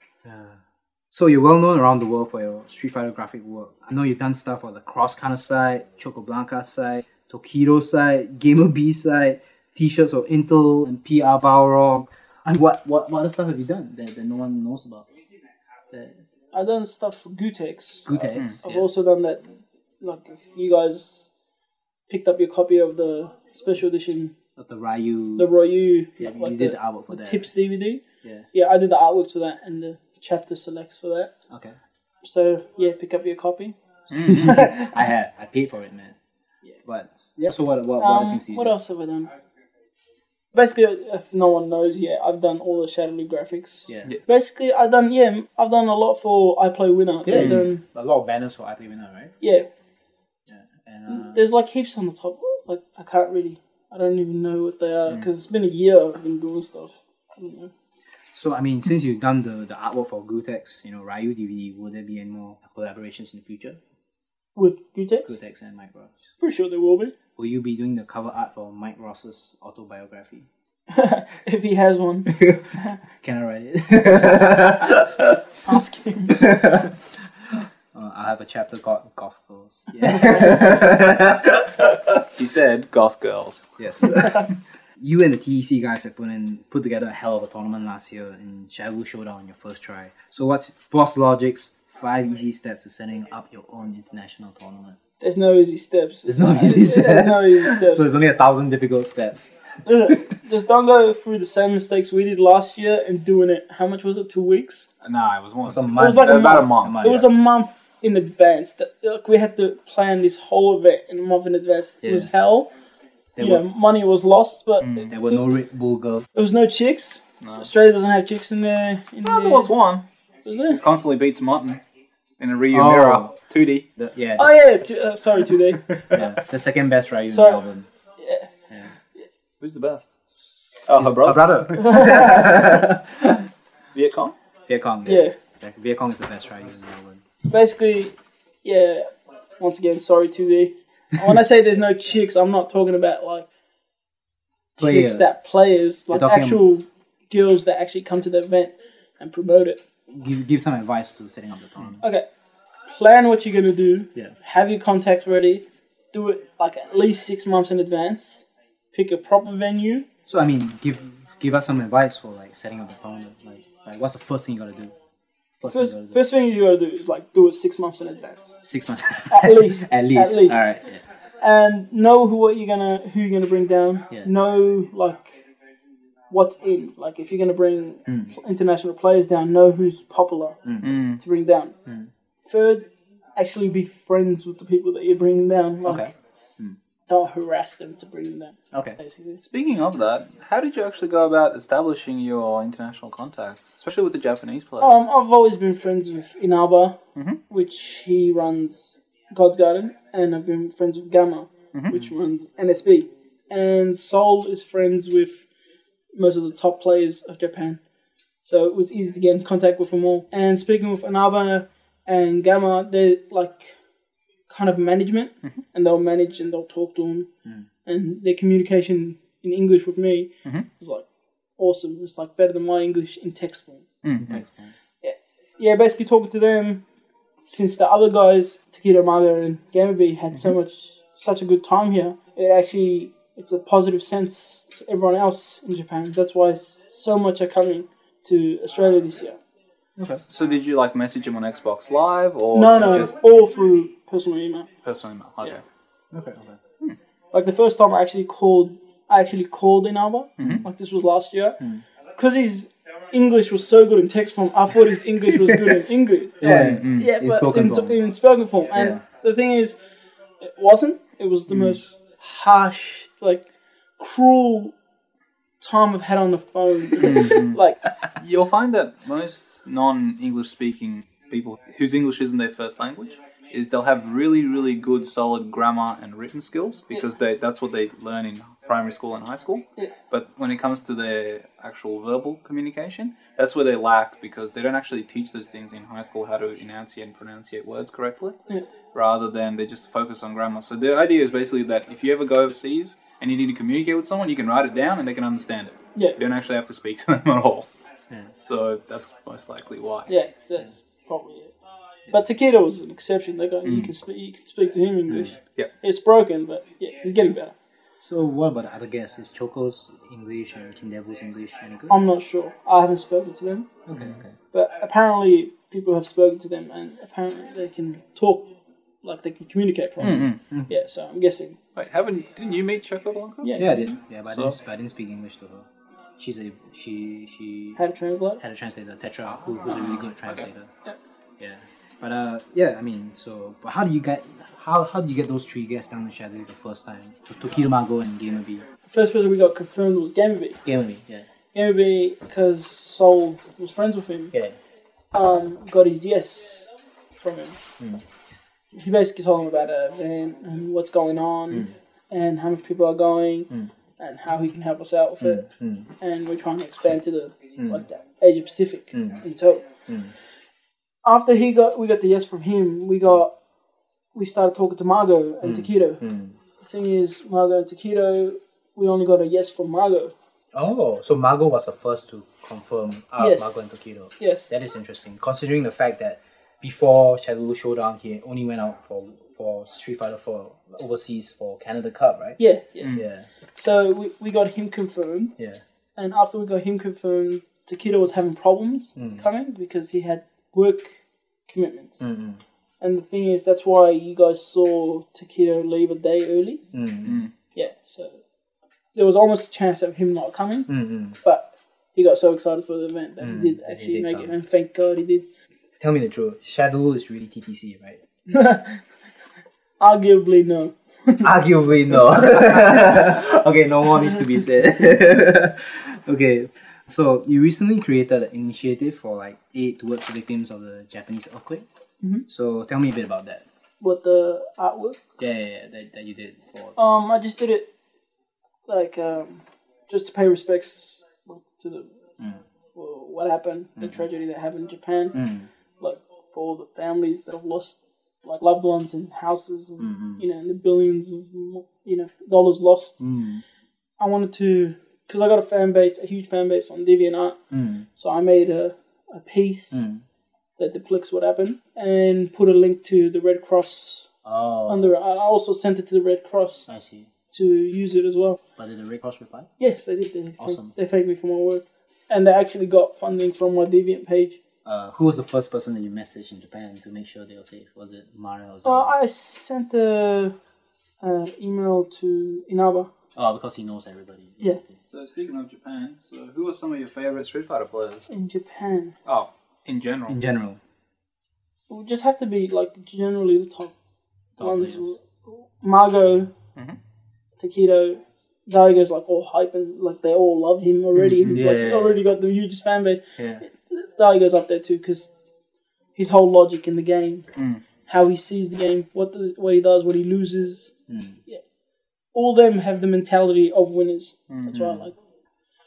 So you're well known around the world for your Street Fighter graphic work. I know you've done stuff for the Cross Counter side, Choco Blanca side, Tokido side, Gamer B side, T-shirts of Intel and P R Balrog. And what, what, what other stuff have you done that, that no one knows about? That I've done stuff for Gutex. Gutex. I've yeah. also done that. Like, if you guys picked up your copy of the special edition, Of the Ryu. the Ryu, yeah, like you did the, the artwork for the that. Tips D V D. Yeah. Yeah, I did the artwork for that and the chapter selects for that. Okay. So yeah, pick up your copy. I had. I paid for it, man. Yeah. But yeah. So what? What? What other Um, things do you what do? else have I done? Basically, if no one knows yet, I've done all the Shadowly graphics. Yeah. Yeah. Basically, I've done yeah, I've done a lot for I Play Winner. Yeah. I've done A lot of banners for I Play Winner, right? yeah. Yeah. And uh, There's like heaps on the top. Like I can't really. I don't even know what they Mm. are because it's been a year I've been doing stuff. I don't know. so I mean, since you've done the, the artwork for Gutex, you know, Ryu D V D, will there be any more collaborations in the future? With Gutex, Gutex and Mike Ross. pretty sure there will be. Will you be doing the cover art for Mike Ross's autobiography? If he has one, Can I write it? ask him. uh, I'll have a chapter called Golf Girls. Yeah. He said, "Goth girls." Yes. You and the T E C guys have put in put together a hell of a tournament last year in Shadow Showdown on your first try. So what's Boss Logic's five easy steps to setting up your own international tournament? There's no easy steps. There's no easy steps. There's no easy steps. So there's only a thousand difficult steps. Just don't go through the same mistakes we did last year and doing it. How much was it? Two weeks. Nah, it was more. It was a than- month. It was like a about a month. month. It was a month in advance. That like, we had to plan this whole event in a month in advance. It was Yeah. hell. There You were, know, money was lost, but there were no Red Bull girls. there was no chicks. No. Australia doesn't have chicks in there. In No, there. there was one. Was there? Constantly beats Mutton in a Ryu Oh. mirror, two D. The, yeah, Oh the, yeah. T- uh, sorry, today. yeah, the second best Ryu in Sorry. Melbourne. Yeah. Yeah. Who's the best? Oh, her Her brother. brother. Viet Cong. Viet Cong. Yeah. Like, Viet Cong is the best Ryu in Melbourne. Basically, yeah. Once again, sorry, today. When I say there's no chicks, I'm not talking about like Players. chicks that players, like talking- actual girls that actually come to the event and promote it. Give, give some advice to setting up the tournament. Okay, plan what you're gonna do. Yeah. Have your contacts ready. Do it like at least six months in advance. Pick a proper venue. So I mean, give give us some advice for like setting up the tournament. Like, like what's the first thing you gotta do? First, First, thing you gotta do. first thing you gotta do is like do it six months in advance, Six months. At least. At least. At least. All right. Yeah. and know who what you're gonna who you're gonna bring down. Yeah. Know like what's in. Like if you're gonna bring Mm. international players down, know who's popular Mm. to bring down. Mm. Third, actually be friends with the people that you're bringing down. Like, Okay. don't harass them to bring them down. Okay. Basically. Speaking of that, how did you actually go about establishing your international contacts, especially with the Japanese players? Um, I've always been friends with Inaba, Mhm. which he runs God's Garden, and I've been friends with Gamma, Mhm. which runs N S B. And Soul is friends with most of the top players of Japan. So it was easy to get in contact with them all. And speaking with Inaba and Gamma, they're like kind of management, mm-hmm. and they'll manage and they'll talk to them. Mm. And their communication in English with me mm-hmm. is like awesome. It's like better than my English in text form. Mm-hmm. Text form. Yeah, yeah. Basically talking to them, since the other guys, Takedo, Mago, and Gamaby had mm-hmm. so much, such a good time here. It actually, it's a positive sense to everyone else in Japan. That's why so much are coming to Australia this year. Okay. So did you like message them on Xbox Live or no, no, just all through personal email. Personal email. Okay. Yeah. Okay. Okay. Hmm. Like the first time I actually called, I actually called Inaba. Mm-hmm. Like this was last year, because mm. his English was so good in text form. I thought his English was good in English. Yeah, like, mm. yeah, in but spoken in, form. in spoken form. And yeah. the thing is, it wasn't. It was the mm. most harsh, like cruel time I've had on the phone. Mm-hmm. Like you'll find that most non-English speaking people whose English isn't their first language is they'll have really, really good, solid grammar and written skills because yeah. they that's what they learn in primary school and high school. Yeah. But when it comes to their actual verbal communication, that's where they lack because they don't actually teach those things in high school, how to enunciate and pronunciate words correctly, yeah. rather than they just focus on grammar. So the idea is basically that if you ever go overseas and you need to communicate with someone, you can write it down and they can understand it. Yeah. You don't actually have to speak to them at all. Yeah. So that's most likely why. Yeah, that's probably it. But Takedo was an exception. Like, mm. you can speak, you can speak to him English. Mm. Yeah, it's broken, but yeah, he's getting better. So what about the other guests? Is Choco's English and Team Devil's English any good? I'm not sure. I haven't spoken to them. Okay, okay. But apparently people have spoken to them, and apparently they can talk, like they can communicate properly. Mm-hmm. Yeah, so I'm guessing. Wait, haven't didn't you meet Choco Blanco? Yeah, yeah, I did. Yeah, but so? I, didn't, but I didn't speak English to her. She's a she she had a translator. Had a translator, Tetra, who who's a really good translator. Okay. Yeah. Yeah. But uh, yeah, I mean, so but how do you get how how do you get those three guests down the Shadow the first time? Tokido Mago and Gamaby. The first person we got confirmed was Gamaby. Gamaby, yeah. Gamaby, because Soul was friends with him. Yeah. Um, got his yes from him. Mm. He basically told him about an event and what's going on, mm. and how much people are going, mm. and how he can help us out with mm. it. Mm. And we're trying to expand to the mm. like the Asia Pacific mm. in total. Mm. After he got, we got the yes from him. We got, we started talking to Margo and mm. Takedo. Mm. The thing is, Margo and Takedo, we only got a yes from Margo. Oh, so Mago was the first to confirm out Yes. of Mago and Tokido. Yes. That is interesting, considering the fact that before Shadow Showdown, he only went out for for Street Fighter four overseas for Canada Cup, right? Yeah, yeah. Mm. Yeah. So we, we got him confirmed. Yeah. And after we got him confirmed, Takedo was having problems Mm. coming because he had work commitments. Mm-hmm. And the thing is, that's why you guys saw Takedo leave a day early. Mm-hmm. Yeah, so there was almost a chance of him not coming, Mm-hmm. but he got so excited for the event that Mm, he did that he actually did make come. it, and thank God he did. Tell me the truth. Shadow is really T T C, right? Arguably, no. Arguably, no. Okay, no more needs to be said. Okay, so you recently created an initiative for like aid towards the victims of the Japanese earthquake. Mm-hmm. So tell me a bit about that. What, the artwork? Yeah, yeah, yeah that, that you did for. Um, I just did it like um, just to pay respects to the Mm. for what happened, the Mm. tragedy that happened in Japan, Mm. like for all the families that have lost like loved ones and houses, and Mm-hmm. you know, and the billions of you know dollars lost. Mm. I wanted to, because I got a fan base, a huge fan base on DeviantArt, Mm. so I made a a piece Mm. that depicts what happened and put a link to the Red Cross Oh. under it. I also sent it to the Red Cross I see. to use it as well. But did the Red Cross reply? Yes, they did. They Awesome. They thanked me for my work, and they actually got funding from my Deviant page. Uh, who was the first person that you messaged in Japan to make sure they were safe? Was it Mario or Uh, something? I sent a, a email to Inaba. Oh, because he knows everybody. Yeah. basically. So speaking of Japan, so who are some of your favorite Street Fighter players? In Japan, Oh, in general. In general. it would just have to be like generally the top, Top ones. players. Margo, Mhm. Takedo, Daigo's like all hype and like they all love him already. He's Yeah, like yeah, yeah. already got the hugest fan base. Yeah. Daigo's up there too because his whole logic in the game, Mm. how he sees the game, what the, what he does, what he loses. Mm. All of them have the mentality of winners. That's Mm-hmm. why I like.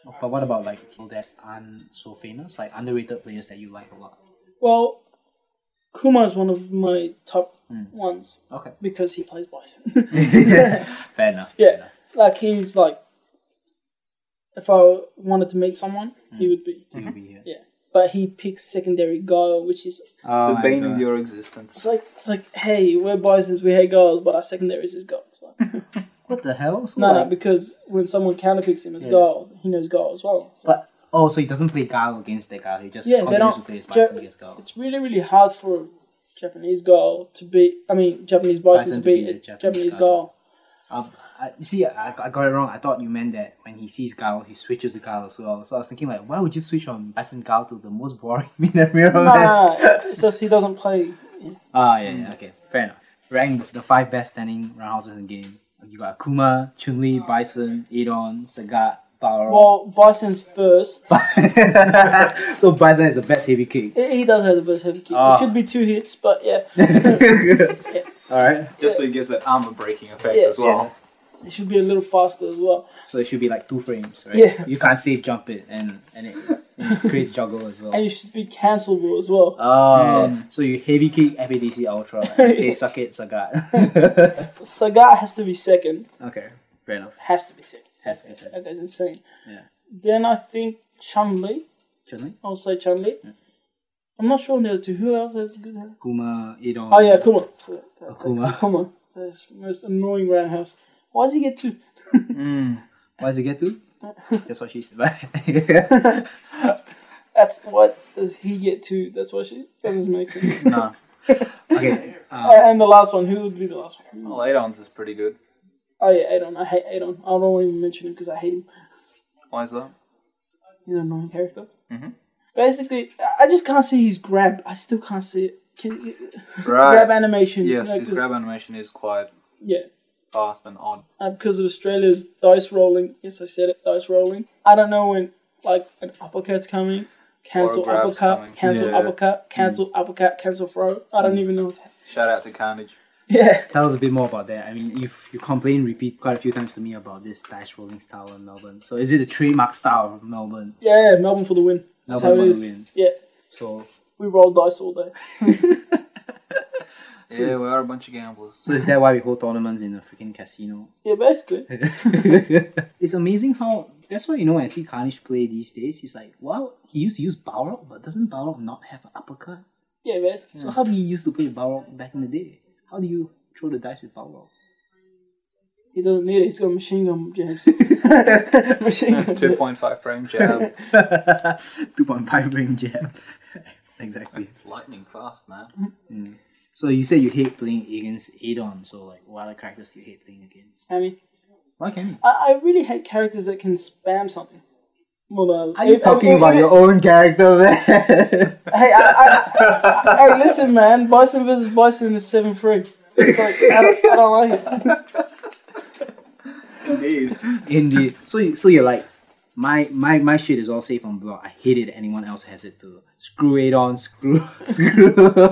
But what about like people that aren't so famous, like underrated players that you like a lot? Well, Kuma is one of my top Mm. ones Okay. because he plays Bison. Fair enough. Yeah. Fair enough. Like he's like, if I wanted to meet someone, Mm. he would be. He will be here. Yeah. But he picks secondary Guile, which is Oh, the bane and, of uh, your it's existence. like it's like, hey, we're Bisons, we hate Guiles, but our secondaries is Guiles. Like, What the hell? So no, no, like- because when someone counterpicks him as Yeah. Guile, he knows Guile as well. So But oh, so he doesn't play Guile against that guy. He just Yeah, they continues don't- to play his Ja- Bison against Guile. it's really, really hard for a Japanese Guile to beat. I mean, Japanese Bison, Bison to to beat beat a a Japanese Japanese Guile. Guile. Um, I, you see, I, I got it wrong. I thought you meant that when he sees Guile, he switches to Guile as well. So I was thinking, like, why would you switch from Bison Guile to the most boring Mina Mirror No, match? no, no, it's just he doesn't play. Ah, yeah, yeah, okay, fair enough. Rank the five best standing roundhouses in the game. You got Akuma, Chun-Li, Bison, Adon, Sagat, Balrog. Well, Bison's first. So Bison is the best heavy kick. He he does have the best heavy kick. Ah. It should be two hits, but yeah, Alright. Just so he gets that armor breaking effect Yeah. as well. it should be a little faster as well. So it should be like two frames, right? Yeah. You can't safe jump it and, and, it, and it creates juggle as well. And it should be cancelable as well. Oh, so you heavy kick F A D C Ultra. And you say suck it, Sagat. Sagat has to be second. Okay, fair enough. Has to be second. Has to be said. That guy's insane. Yeah. Then I think Chun-Li. Chun-Li, I'll say Chun-Li. I'm not sure on the other two. Who else has good hair? Kuma, Adon. Oh yeah, Kuma. So, that's Akuma. it. Kuma. The most annoying roundhouse. Why does he get two? Mm. Why does he get to? That's what she said. That's what does he get two? That's what she. That doesn't make sense. No. Okay. Uh, Uh, and the last one. Who would be the last one? Well, Adon's is pretty good. Oh yeah, Adon. I hate Adon. I don't even mention him because I hate him. Why is that? He's an annoying character. Mhm. Basically, I just can't see his grab. I still can't see it. Can, Right. grab animation. Yes, you know, his 'cause- grab animation is quite Yeah. fast and odd. Uh, because of Australia's dice rolling. Yes, I said it. Dice rolling. I don't know when like an uppercut's coming. Cancel Or a grab's uppercut. coming. Cancel Yeah. uppercut. Cancel uppercut. Cancel throw. I don't even know. What to- Shout out to Carnage. yeah. tell us a bit more about that. I mean, you've you complained, repeat quite a few times to me about this dice rolling style in Melbourne. So is it a trademark style of Melbourne? Yeah, Melbourne for the win. That's Melbourne how it for is. the win. Yeah, So we roll dice all day. Yeah, we are a bunch of gamblers. so is that why we hold tournaments in a freaking casino? Yeah, basically. It's amazing how that's why you know when I see Carnage play these days, he's like, wow, he used to use Balrog, but doesn't Balrog not have an uppercut? Yeah, basically. So how do you used to play Balrog back in the day? How do you throw the dice with Balrog? He doesn't need it. He's got machine gun jabs. machine gun two jabs. point five frame jab. two point five ring jab. Exactly. It's lightning fast, man. So you said you hate playing against Adon, so like what other characters do you hate playing against? I mean, Why can't you? I, I really hate characters that can spam something. Well, no. Are you if- talking if- about if- your own character, man? Hey, I, I, I, hey, listen, man. Bison versus Bison is seven three. It's like I don't, I don't like it. Indeed. Indeed. So you, so you're like, my my my shit is all safe on block. I hate it that anyone else has it too. Screw Adon, screw screw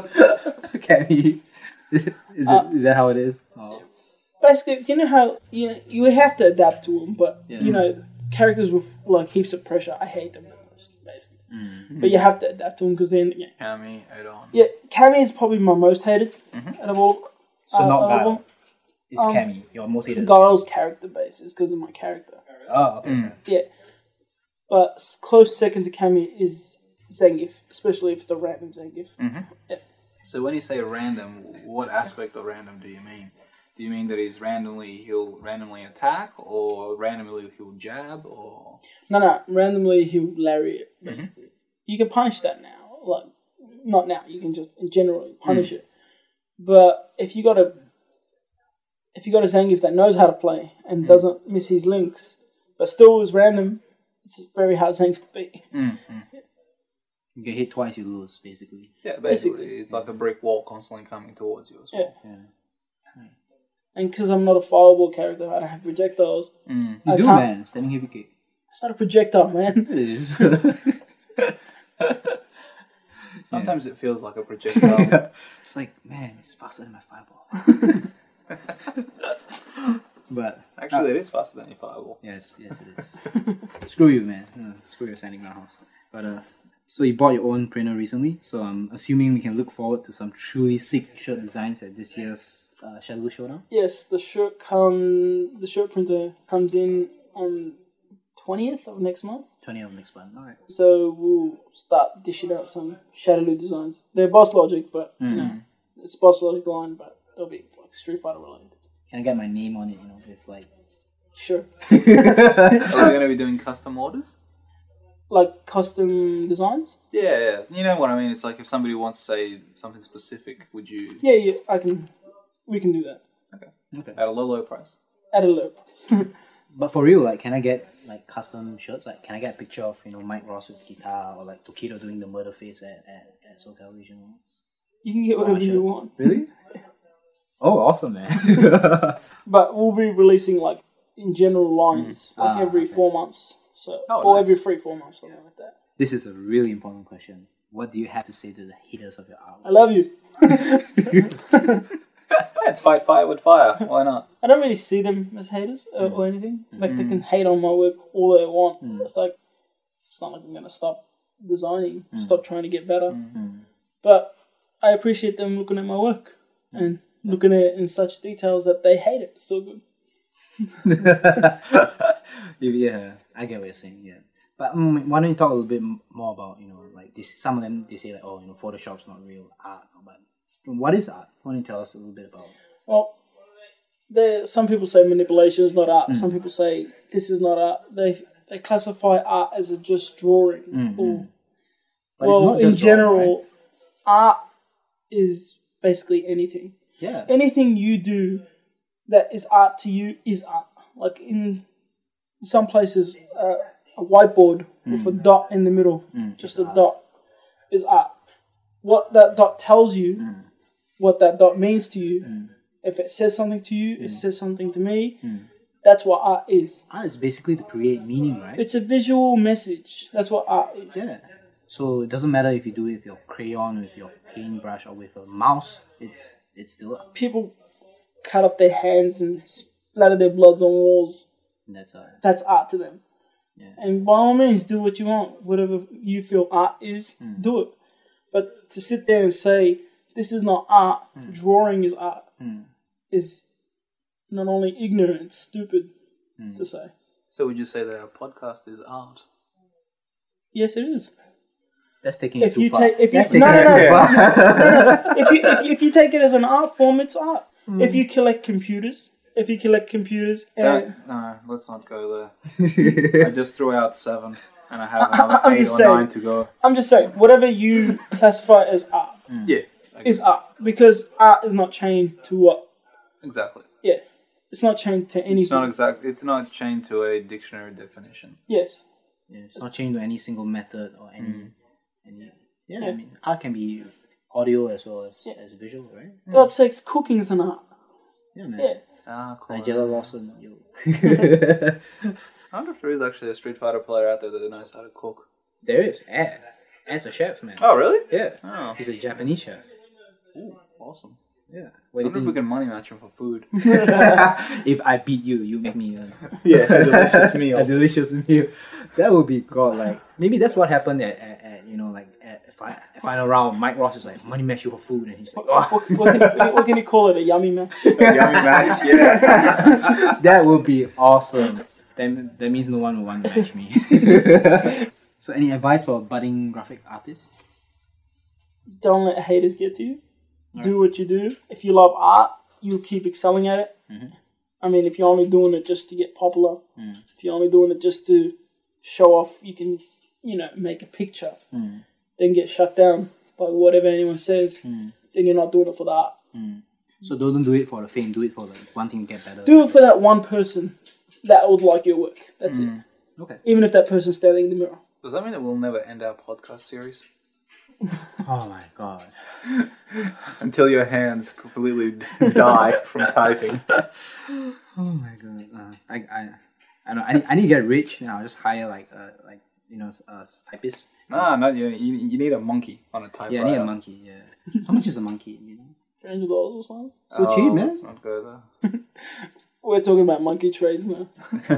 Cammy. Is it Uh, is that how it is? Oh. Basically, do you know how you you have to adapt to them, but Yeah. you know characters with like heaps of pressure. I hate them the most, basically. Mm. But you have to adapt to them because then yeah, Cammy, Adon. yeah. Cammy is probably my most hated out of all. So uh, not out of Guile. all. It's um, Cammy. Your most hated. Guile's character basis because of my character. Oh, okay. Mm. Yeah, but s- close second to Cammy is Zangief, especially if it's a random Zangief. So when you say random, what aspect of random do you mean? Do you mean that he's randomly he'll randomly attack, or randomly he'll jab, or No, no, randomly he'll lariat. Basically, you can punish that now. Like, not now. You can just in general punish it. But if you got a if you got a Zangief that knows how to play and doesn't miss his links, but still is random, it's a very hard Zangief to beat. You get hit twice, you lose, basically. yeah, basically, Basically. it's like a brick wall constantly coming towards you as well. Yeah. And because I'm not a fireball character, I don't have projectiles. Mm. You I do, can't- man. Standing heavy kick. It's not a projectile, man. It is. Sometimes it feels like a projectile. It's like, man, it's faster than my fireball. But Actually, Actually, it is faster than your Fireball. Yes, yes, it is. Screw you, man. Uh, screw your standing ground house. But uh, so you bought your own printer recently. So I'm assuming we can look forward to some truly sick shirt designs at this year's uh, Shadowloo Showdown. Yes, the shirt come. The shirt printer comes in on twentieth of next month. twentieth of next month. All right. So we'll start dishing out some Shadowloo designs. They're Boss Logic, but you know, it's Boss Logic line, but they'll be like Street Fighter related. Can I get my name on it? You know, with like. Sure. Are we going to be doing custom orders? Like custom designs? Yeah, yeah. You know what I mean? It's like if somebody wants to say something specific, would you... Yeah, yeah, I can... We can do that. Okay. Okay. At a low, low price. At a low price. But for real, like, can I get like custom shirts? Like, can I get a picture of, you know, Mike Ross with guitar, or like Tokido doing the murder face at, at, at SoCal Regionals? You can get whatever Oh, you sure. want. Really? Oh, awesome, man. But we'll be releasing like in general lines, Mm. like Ah, every okay. four months. So Oh, or nice. every three, four months, something like that. This is a really important question. What do you have to say to the haters of your art? I love you. Let's fight fire with fire. Why not? I don't really see them as haters uh, or anything. Like they can hate on my work all they want. Mm. It's like it's not like I'm gonna stop designing, stop trying to get better. Mm. But I appreciate them looking at my work and looking at it in such details that they hate it. It's so good. Yeah, I get what you're saying. Yeah, but um, why don't you talk a little bit m- more about, you know, like this? Some of them they say like, oh, you know, Photoshop's not real art, but what is art? Why don't you tell us a little bit about? Well, there. Some people say manipulation is not art. Some people say this is not art. They they classify art as a just drawing. Mm, Or, But well, it's not in just drawing, general, right? art is basically anything. Yeah. Anything you do that is art to you is art. Like in some places, uh, a whiteboard with a dot in the middle, just a dot, is art. What that dot tells you, what that dot means to you, if it says something to you, it says something to me, that's what art is. Art is basically to create meaning, right? It's a visual message. That's what art is. Yeah. So it doesn't matter if you do it with your crayon, with your paintbrush, or with a mouse. It's it's still art. People cut up their hands and splatter their bloods on walls. And that's art. That's art to them. Yeah. And by all means, do what you want. Whatever you feel art is, do it. But to sit there and say, this is not art, drawing is art, is not only ignorant, it's stupid to say. So would you say that our podcast is art? Yes, it is. That's taking If it too you far. take, if you, That's no, taking no, it too no, far. no, no. If you, if, you- if you take it as an art form, it's art. If you collect computers, if you collect computers, and Don't, no, let's not go there. I just threw out seven, and I have another I'm eight just or saying. nine to go. I'm just saying, whatever you classify as art Yeah, okay. is art, because art is not chained to what. exactly. Yeah, it's not chained to anything. It's not exact. It's not chained to a dictionary definition. Yes. Yeah, it's not chained to any single method or any. any yeah, I Yeah. mean, art can be audio as well as, as visual, right? God's sakes, cooking is an art. Yeah, man. Yeah. Ah, cool. Nigella Lawson, yo. I wonder if there is actually a Street Fighter player out there that knows how to cook. There is Ed. Ed's a chef, man. Oh, really? Yeah. Oh. He's a Japanese chef. Ooh, awesome. Yeah. I What do wonder you if we think? can money match him for food. If I beat you, you make me a, Yeah, a delicious meal. a delicious meal. That would be god. Like maybe that's what happened at, at, at you know like at fi- final round. Mike Ross is like money match you for food, and he's like, oh, What, what, can you, what can you call it? A yummy match? Yummy match, yeah. that would be awesome. That, that means no one will want to match me. So, any advice for budding graphic artists? Don't let haters get to you. Do what you do. If you love art, you'll keep excelling at it. I mean, if you're only doing it just to get popular, if you're only doing it just to show off, you can, you know, make a picture, then get shut down by whatever anyone says, then you're not doing it for the art. So don't do it for the fame. Do it for like wanting to get better. Do it for that one person that would like your work. That's it. Okay. Even if that person's standing in the mirror. Does that mean that we'll never end our podcast series? Oh my god. Until your hands completely die from typing. Oh my god. Uh, I I I know. I need, I need to get rich. Now I'll just hire like uh like you know a uh, typist. Nah, not you. You you need a monkey on a typewriter. Yeah, I need a monkey. Yeah. How much is a monkey? You know. three hundred dollars or something. So Oh, cheap, man. Let's not go there. We're talking about monkey trades now.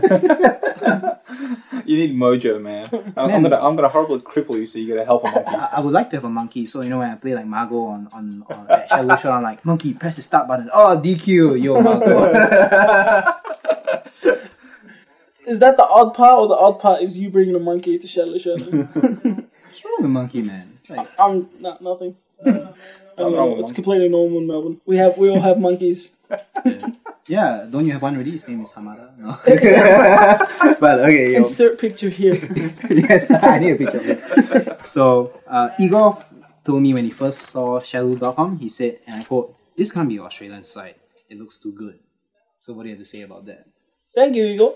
You need mojo, man. I'm, I'm gonna I'm gonna horribly cripple you, so you gotta help a monkey. I, I would like to have a monkey, so you know when I play like Margo on on, on at Shadow Shot, I'm like, monkey, press the start button. Oh, D Q, yo Margo. Is that the odd part, or the odd part is you bringing a monkey to Shadow Shadow? What's wrong with monkey, man? Like, I'm not nothing. Uh, I Nothing mean, wrong with it's monkey. completely normal in Melbourne. We have we all have monkeys. yeah. yeah, don't you have one already? His name is Hamada. No. But okay, yo. Insert picture here. Yes, I need a picture of it. So, uh, Igor told me when he first saw Shadow dot com, he said, and I quote, "This can't be an Australian site. It looks too good." So, what do you have to say about that? Thank you, Igor.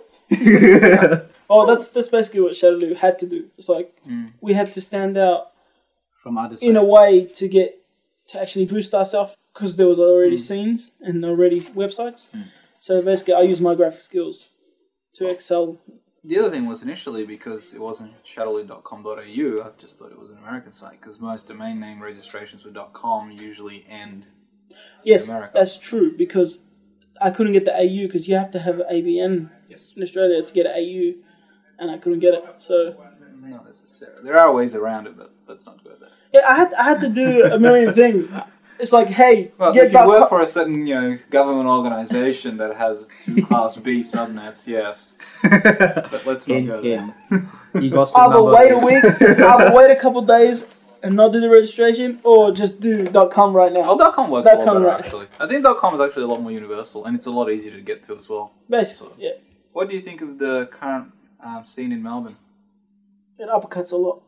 Oh, that's that's basically what Shadowloo had to do. It's like we had to stand out From other sites. in a way to get to actually boost ourselves because there was already scenes and already websites. So basically, I used my graphic skills to excel. The other thing was initially because it wasn't shadowloo dot com dot a u, I just thought it was an American site because most domain name registrations with .com usually end Yes, in America. that's true because I couldn't get the A U because you have to have an A B N Yes. in Australia to get an A U, and I couldn't get it. So Not necessarily. There are ways around it, but let's not go there. yeah, I had I had to do a million things. It's like, hey, Well, get if you that work co- for a certain, you know, government organisation that has two Class B subnets, yes. But let's not In, go there. in. Igor's phone either number wait a is- week, either wait a couple days and not do the registration, or just do .com right now. Oh, .com works Dot a lot com, better, right. actually. I think .com is actually a lot more universal, and it's a lot easier to get to as well. Basically, yeah. What do you think of the current um, scene in Melbourne? It uppercuts a lot.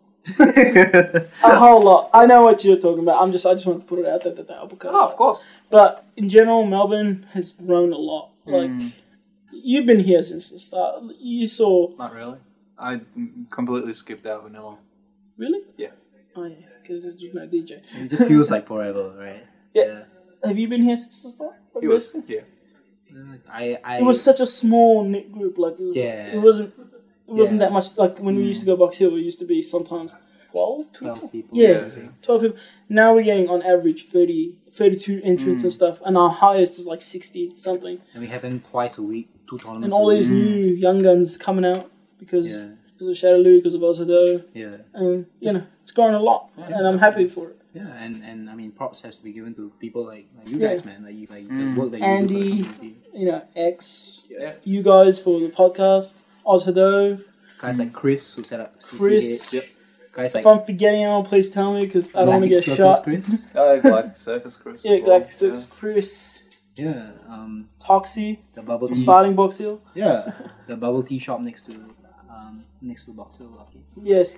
A whole lot. I know what you're talking about. I'm just, I just want to put it out there that they uppercut. Oh, of course. But in general, Melbourne has grown a lot. Like, Mm. you've been here since the start. You saw... Not really. I mm, completely skipped out Vanilla. Really? Yeah. Oh, yeah. Because there's no D J. It just feels like forever, right? Yeah. Have you been here since the start? It was, yeah. Like, I, I, It was such a small knit group. Like, it was... Yeah. It wasn't... It wasn't Yeah. that much. Like, when we used to go Box Hill, it used to be sometimes twelve, twelve people. Yeah, Yeah. twelve people. Now we're getting on average thirty, thirty-two entrants Mm. and stuff, and our highest is like sixty something. And we have them twice a week, two tournaments. And all a these week. new young guns coming out because Yeah. because of Shadowloo, because of Ozado, Yeah. and you know it's growing a lot, Yeah. and I'm happy for it. Yeah, and, and I mean, props has to be given to people like, like you Yeah. guys, man. Like, you, like Mm. the work that you Andy. do for the community. You know, X, Yeah. you guys for the podcast, Ozado, Guys like Chris, who set up C C Chris. H. Yep. Guys like If I'm forgetting anyone, please tell me because I don't want to Galactic get Circus shot. Chris. I like Circus Chris. Yeah, as well. exactly. So it's Chris, Yeah, um, Toxie, the bubble for tea. starting Box Hill. Yeah, the bubble tea shop next to um next to Box Hill Lucky. Yes,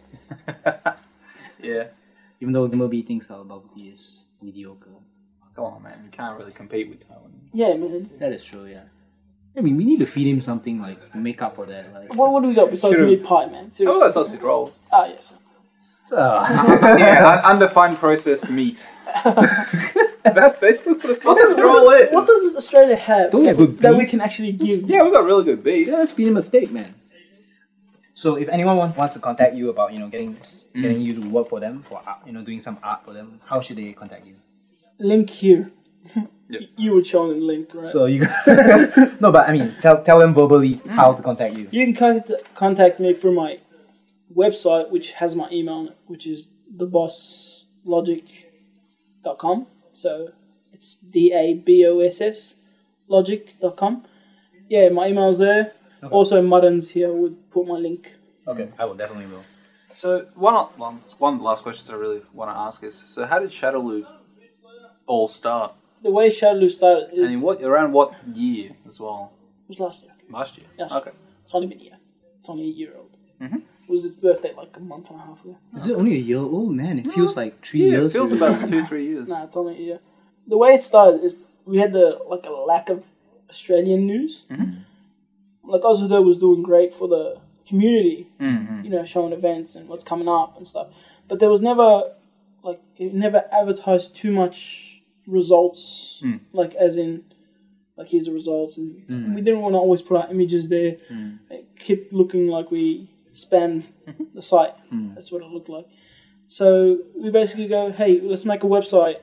Yeah. Even though Gimmerby thinks our bubble tea is mediocre. Come on, man. You can't really compete with Taiwan. yeah, man. That is true, yeah. I mean, we need to feed him something like to make up for that. Like, What, what do we got besides Should've- meat pie, man? How Seriously. about sausage rolls? Ah, yes. uh, Yeah, un- undefined processed meat. That's basically what a sausage roll is. What does Australia have Don't we have good that we beef? can actually give? Yeah, we got really good beef. yeah, let's feed him a steak, man. So if anyone want, wants to contact you about you know getting getting you to work for them for art, you know doing some art for them, how should they contact you? Link here. Yep. You would show them the link, right? So you no, but I mean tell tell them verbally how to contact you. you can contact, contact me through my website, which has my email on it, which is the boss logic dot com. So it's D A B O S S logic dot com. Yeah, my email's there. Okay. Also, Muddins here would put my link. Okay, I will definitely will. So one, of- one, one of the last questions I really want to ask is: so how did Shadowloo all start? The way Shadowloo started is And in what around what year as well? it was last year. Last year. Yes. Okay. It's only been a year. It's only a year old. Mhm. It was his birthday like a month and a half ago. Is it only a year old, man? It feels like three Yeah, it years. feels ago. about two, three years. Nah, it's only a year. The way it started is we had the like a lack of Australian news. Mhm. Like Ozado was doing great for the community, Mm-hmm. you know, showing events and what's coming up and stuff. But there was never like it never advertised too much results, Mm. like as in like here's the results, and Mm. we didn't want to always put our images there. Mm. It kept looking like we spammed the site. Mm. That's what it looked like. So we basically go, hey, let's make a website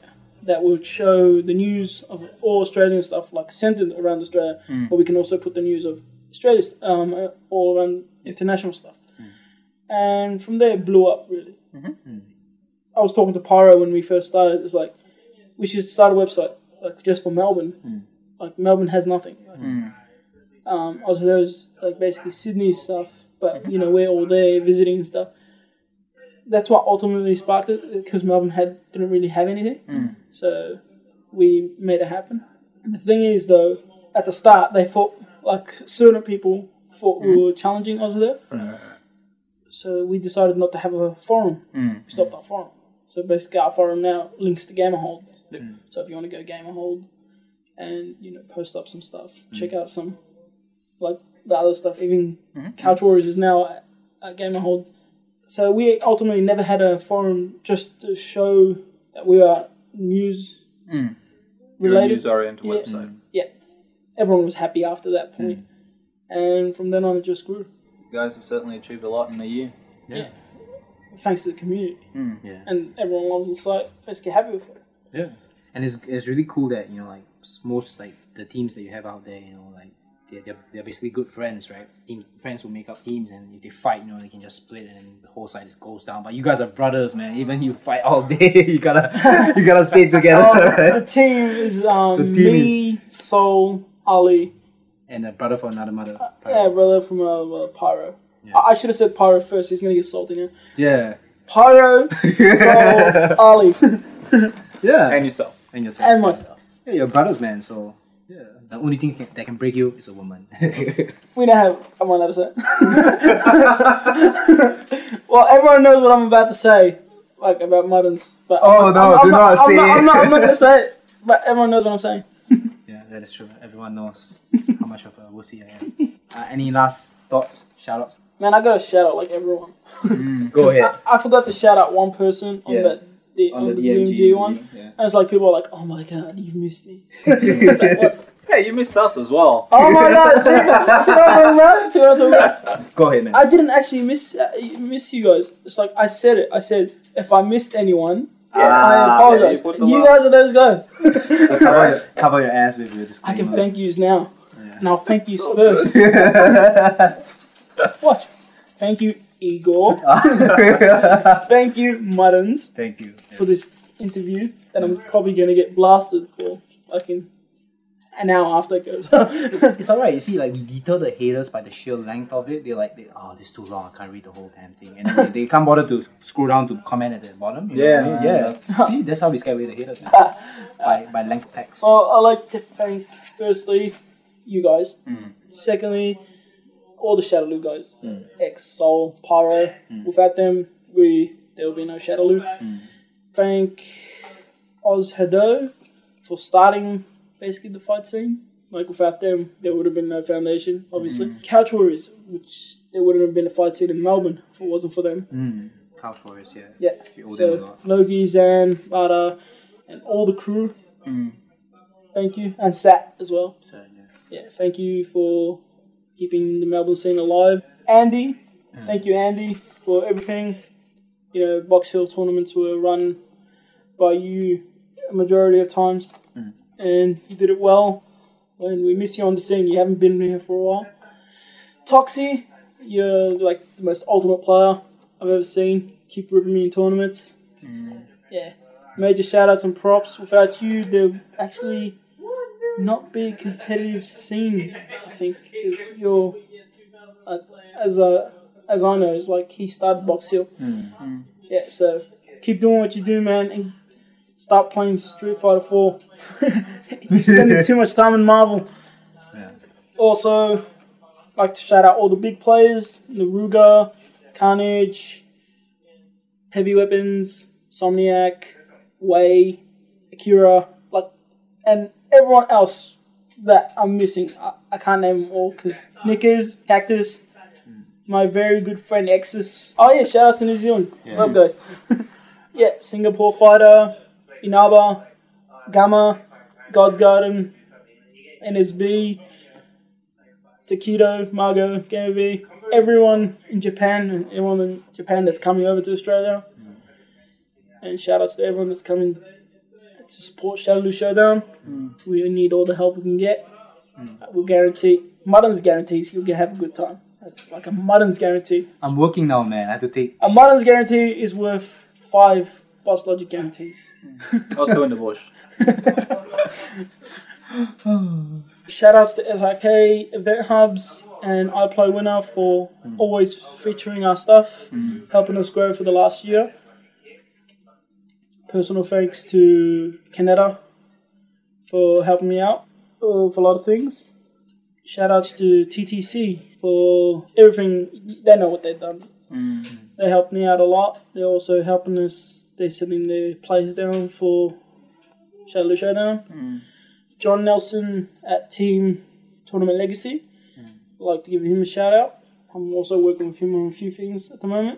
that would show the news of all Australian stuff, like centered around Australia, Mm. but we can also put the news of Australia, um, uh, all around international stuff. Mm. And from there, it blew up, really. Mm-hmm. I was talking to Pyro when we first started. It's like, we should start a website, like, just for Melbourne. Mm. Like, Melbourne has nothing. Like, Mm. um, also, there was, like, basically Sydney stuff, but, you know, we're all there visiting and stuff. That's what ultimately sparked it, because Melbourne had didn't really have anything. Mm. So we made it happen. The thing is, though, at the start, they thought, like, certain people thought we were challenging us there. Mm. So we decided not to have a forum. Mm. We stopped our forum. So basically, our forum now links to Gamerhold. Mm. So if you want to go Gamerhold and, you know, post up some stuff, check out some, like, the other stuff. Even Mhm. Couch Warriors is now at, at Gamerhold. So we ultimately never had a forum just to show that we are news Mm. You're a related. news-oriented Yeah. website. Yeah. Everyone was happy after that point. And from then on, it just grew. You guys have certainly achieved a lot in a year. Yeah. Thanks to the community. Mm. Yeah. And everyone loves the site. Basically happy with it. Yeah. And it's it's really cool that, you know, like, most, like, the teams that you have out there, you know, like, they're, they're, they're basically good friends, right? Team, friends who make up teams, and if they fight, you know, they can just split and the whole side just goes down. But you guys are brothers, man. Even you fight all day, you gotta you gotta stay together, Oh, right? the team is um, The team me, Soul, Ali, And a brother for another mother. yeah, brother from uh, uh, Pyro. Yeah. I, I should have said Pyro first. He's gonna get salty now. Yeah. Pyro, Soul, Ali, Yeah. And yourself. And yourself. and myself. Yeah, you're brothers, man. So yeah, the only thing can, that can break you is a woman. We don't have. I'm not allowed to say. Well, everyone knows what I'm about to say, like about muttons. But Oh, I'm, no, I'm, do not, not I'm say not, it. I'm not. I'm not gonna say it. But everyone knows what I'm saying. Yeah, that is true. Everyone knows how much of a wussy I am. Uh, any last thoughts, shout outs? Man, I gotta shout out like everyone. Go ahead. I, I forgot to shout out one person on Yeah. that the, on, the, D M G one. Yeah. And it's like people are like, "Oh my god, you missed me." It's like, what? Hey, you missed us as well. Oh my god! See, see what I'm talking about? See what I'm talking about? Go ahead, man. I didn't actually miss uh, miss you guys. It's like I said it. I said if I missed anyone, I Ah, apologize. yeah, you put the you line. guys are those guys. So cover, your, cover your ass with your I disclaimer. can thank yous now. Yeah. And I'll thank yous first. Watch. Thank you, Igor. Thank you, Muttons, Thank you. for this interview that I'm probably gonna get blasted for like in an hour after it goes. It's alright, you see, like, we deter the haters by the sheer length of it. They're like, they, oh, this is too long, I can't read the whole damn thing. And then they, they can't bother to scroll down to comment at the bottom. You know Yeah, what I mean? man, yeah. that's- See, that's how we scare away the haters, man. by, by length text. Well, I'd like to thank, firstly, you guys. Mm. Secondly, all the Shadowloo guys. Mm. X, Soul, Pyro. Without them, we there will be no Shadowloo. Mm. Thank Oz Hado for starting basically the fight scene. Like, without them, there would have been no foundation, obviously. Couch Warriors, which there wouldn't have been a fight scene in Melbourne if it wasn't for them. Mm. Couch Warriors, yeah. Yeah. We owe them a So, lot. Loki, Zan, Bada, and all the crew. Mm. Thank you. And Sat as well. So, yeah. Yeah, thank you for keeping the Melbourne scene alive. Andy, thank you, Andy, for everything. You know, Box Hill tournaments were run by you a majority of times, Mm. and you did it well. And we miss you on the scene. You haven't been here for a while. Toxie, you're like the most ultimate player I've ever seen. Keep ripping me in tournaments. Yeah, major shout outs and props. Without you, there actually not be a competitive scene. I think is your uh, as a as I know, it's like he started Box Hill. Mm. Yeah, so keep doing what you do, man, and start playing Street Fighter four. You're spending too much time in Marvel. Yeah. Also, like to shout out all the big players: Naruga, Carnage, Heavy Weapons, Somniac, Wei, Akira, like, and everyone else that I'm missing. I, I can't name them all because Knickers, Cactus, my very good friend Exus. Oh yeah, shout out to New Zealand. What's up, guys? Yeah, Singapore Fighter, Inaba, Gamma, God's Garden, N S B, Takedo, Margo, Game V, everyone in Japan and everyone in Japan that's coming over to Australia. And shout outs to everyone that's coming to support Shadaloo Showdown. Mm. We need all the help we can get. Mm. We'll guarantee. Mutton's guarantees you'll get have a good time. That's like a Mutton's guarantee. I'm working now, man. I have to take... A Mutton's guarantee is worth five Boss Logic guarantees. Mm. I'll go in the bush. Shout outs to F I K, Event Hubs, and iPlay Winner for mm. always featuring our stuff, mm. helping us grow for the last year. Personal thanks to Canada for helping me out uh, for a lot of things. Shout outs to T T C for everything. They know what they've done. Mm. They helped me out a lot. They're also helping us. They're sending their players down for Shadaloo Showdown. Mm. John Nelson at Team Tournament Legacy. Mm. I'd like to give him a shout out. I'm also working with him on a few things at the moment.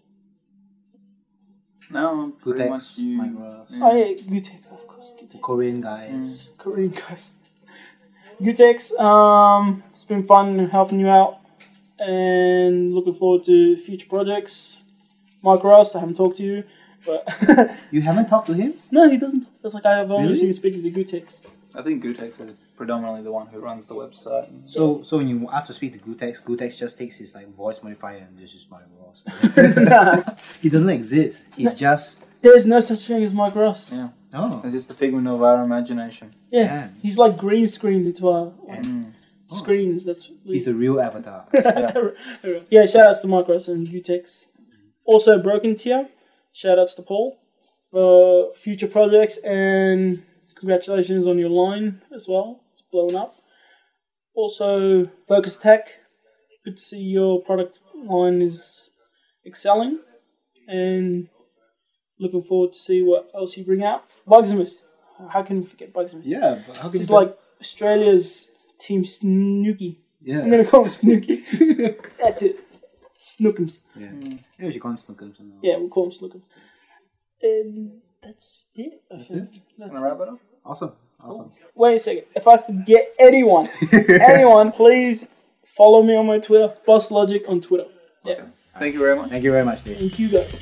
No, I'm pretty Gutex, much you. Yeah. Oh yeah, Gutex, of course. Gutex. Korean guys. Mm. Korean guys. Gutex, um, it's been fun helping you out and looking forward to future projects. Mike Ross, I haven't talked to you, but... You haven't talked to him? No, he doesn't talk. That's like I have only really? been speaking to Gutex. I think Gutex is predominantly the one who runs the website. So so when you ask to speak to Gutex, Gutex just takes his like voice modifier and this is Mike Ross. Nah. He doesn't exist. He's nah. just... There's no such thing as Mike Ross. Yeah. Oh. It's just a figment of our imagination. Yeah. yeah. He's like green screened into our like, mm. screens. That's we... He's a real avatar. yeah. yeah, shout outs to Mike Ross and Gutex. Also Broken Tier. Shout outs to Paul for future projects and congratulations on your line as well. It's blown up. Also Focus Tech. Good to see your product line is excelling and looking forward to see what else you bring out. Bugsmas. How can we forget Bugsmas? Yeah, but how can It's you like Australia's Team Snooki. Yeah. I'm going to call him Snooki. That's it. Snookums. Yeah. Mm. Yeah, we should call him Snookums. Yeah, we'll call him Snookums. And that's it. I That's think. it. That's Gonna wrap it up? Awesome. Awesome. Cool. Wait a second. If I forget anyone, anyone, please follow me on my Twitter. Boss Logic on Twitter. Awesome. Yeah. Thank you very much. Thank you very much, Dave. Thank you guys.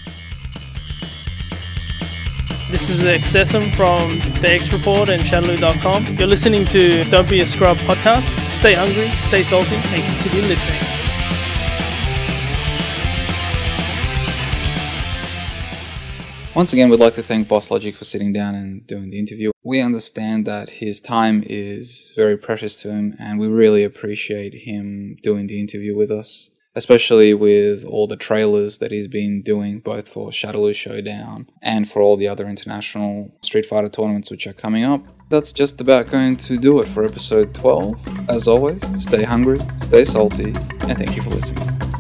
This is Excessum from the X Report and Shadaloo dot com. You're listening to Don't Be a Scrub podcast. Stay hungry, stay salty, and continue listening. Once again, we'd like to thank Boss Logic for sitting down and doing the interview. We understand that his time is very precious to him, and we really appreciate him doing the interview with us, especially with all the trailers that he's been doing, both for Shadaloo Showdown and for all the other international Street Fighter tournaments which are coming up. That's just about going to do it for episode twelve. As always, stay hungry, stay salty, and thank you for listening.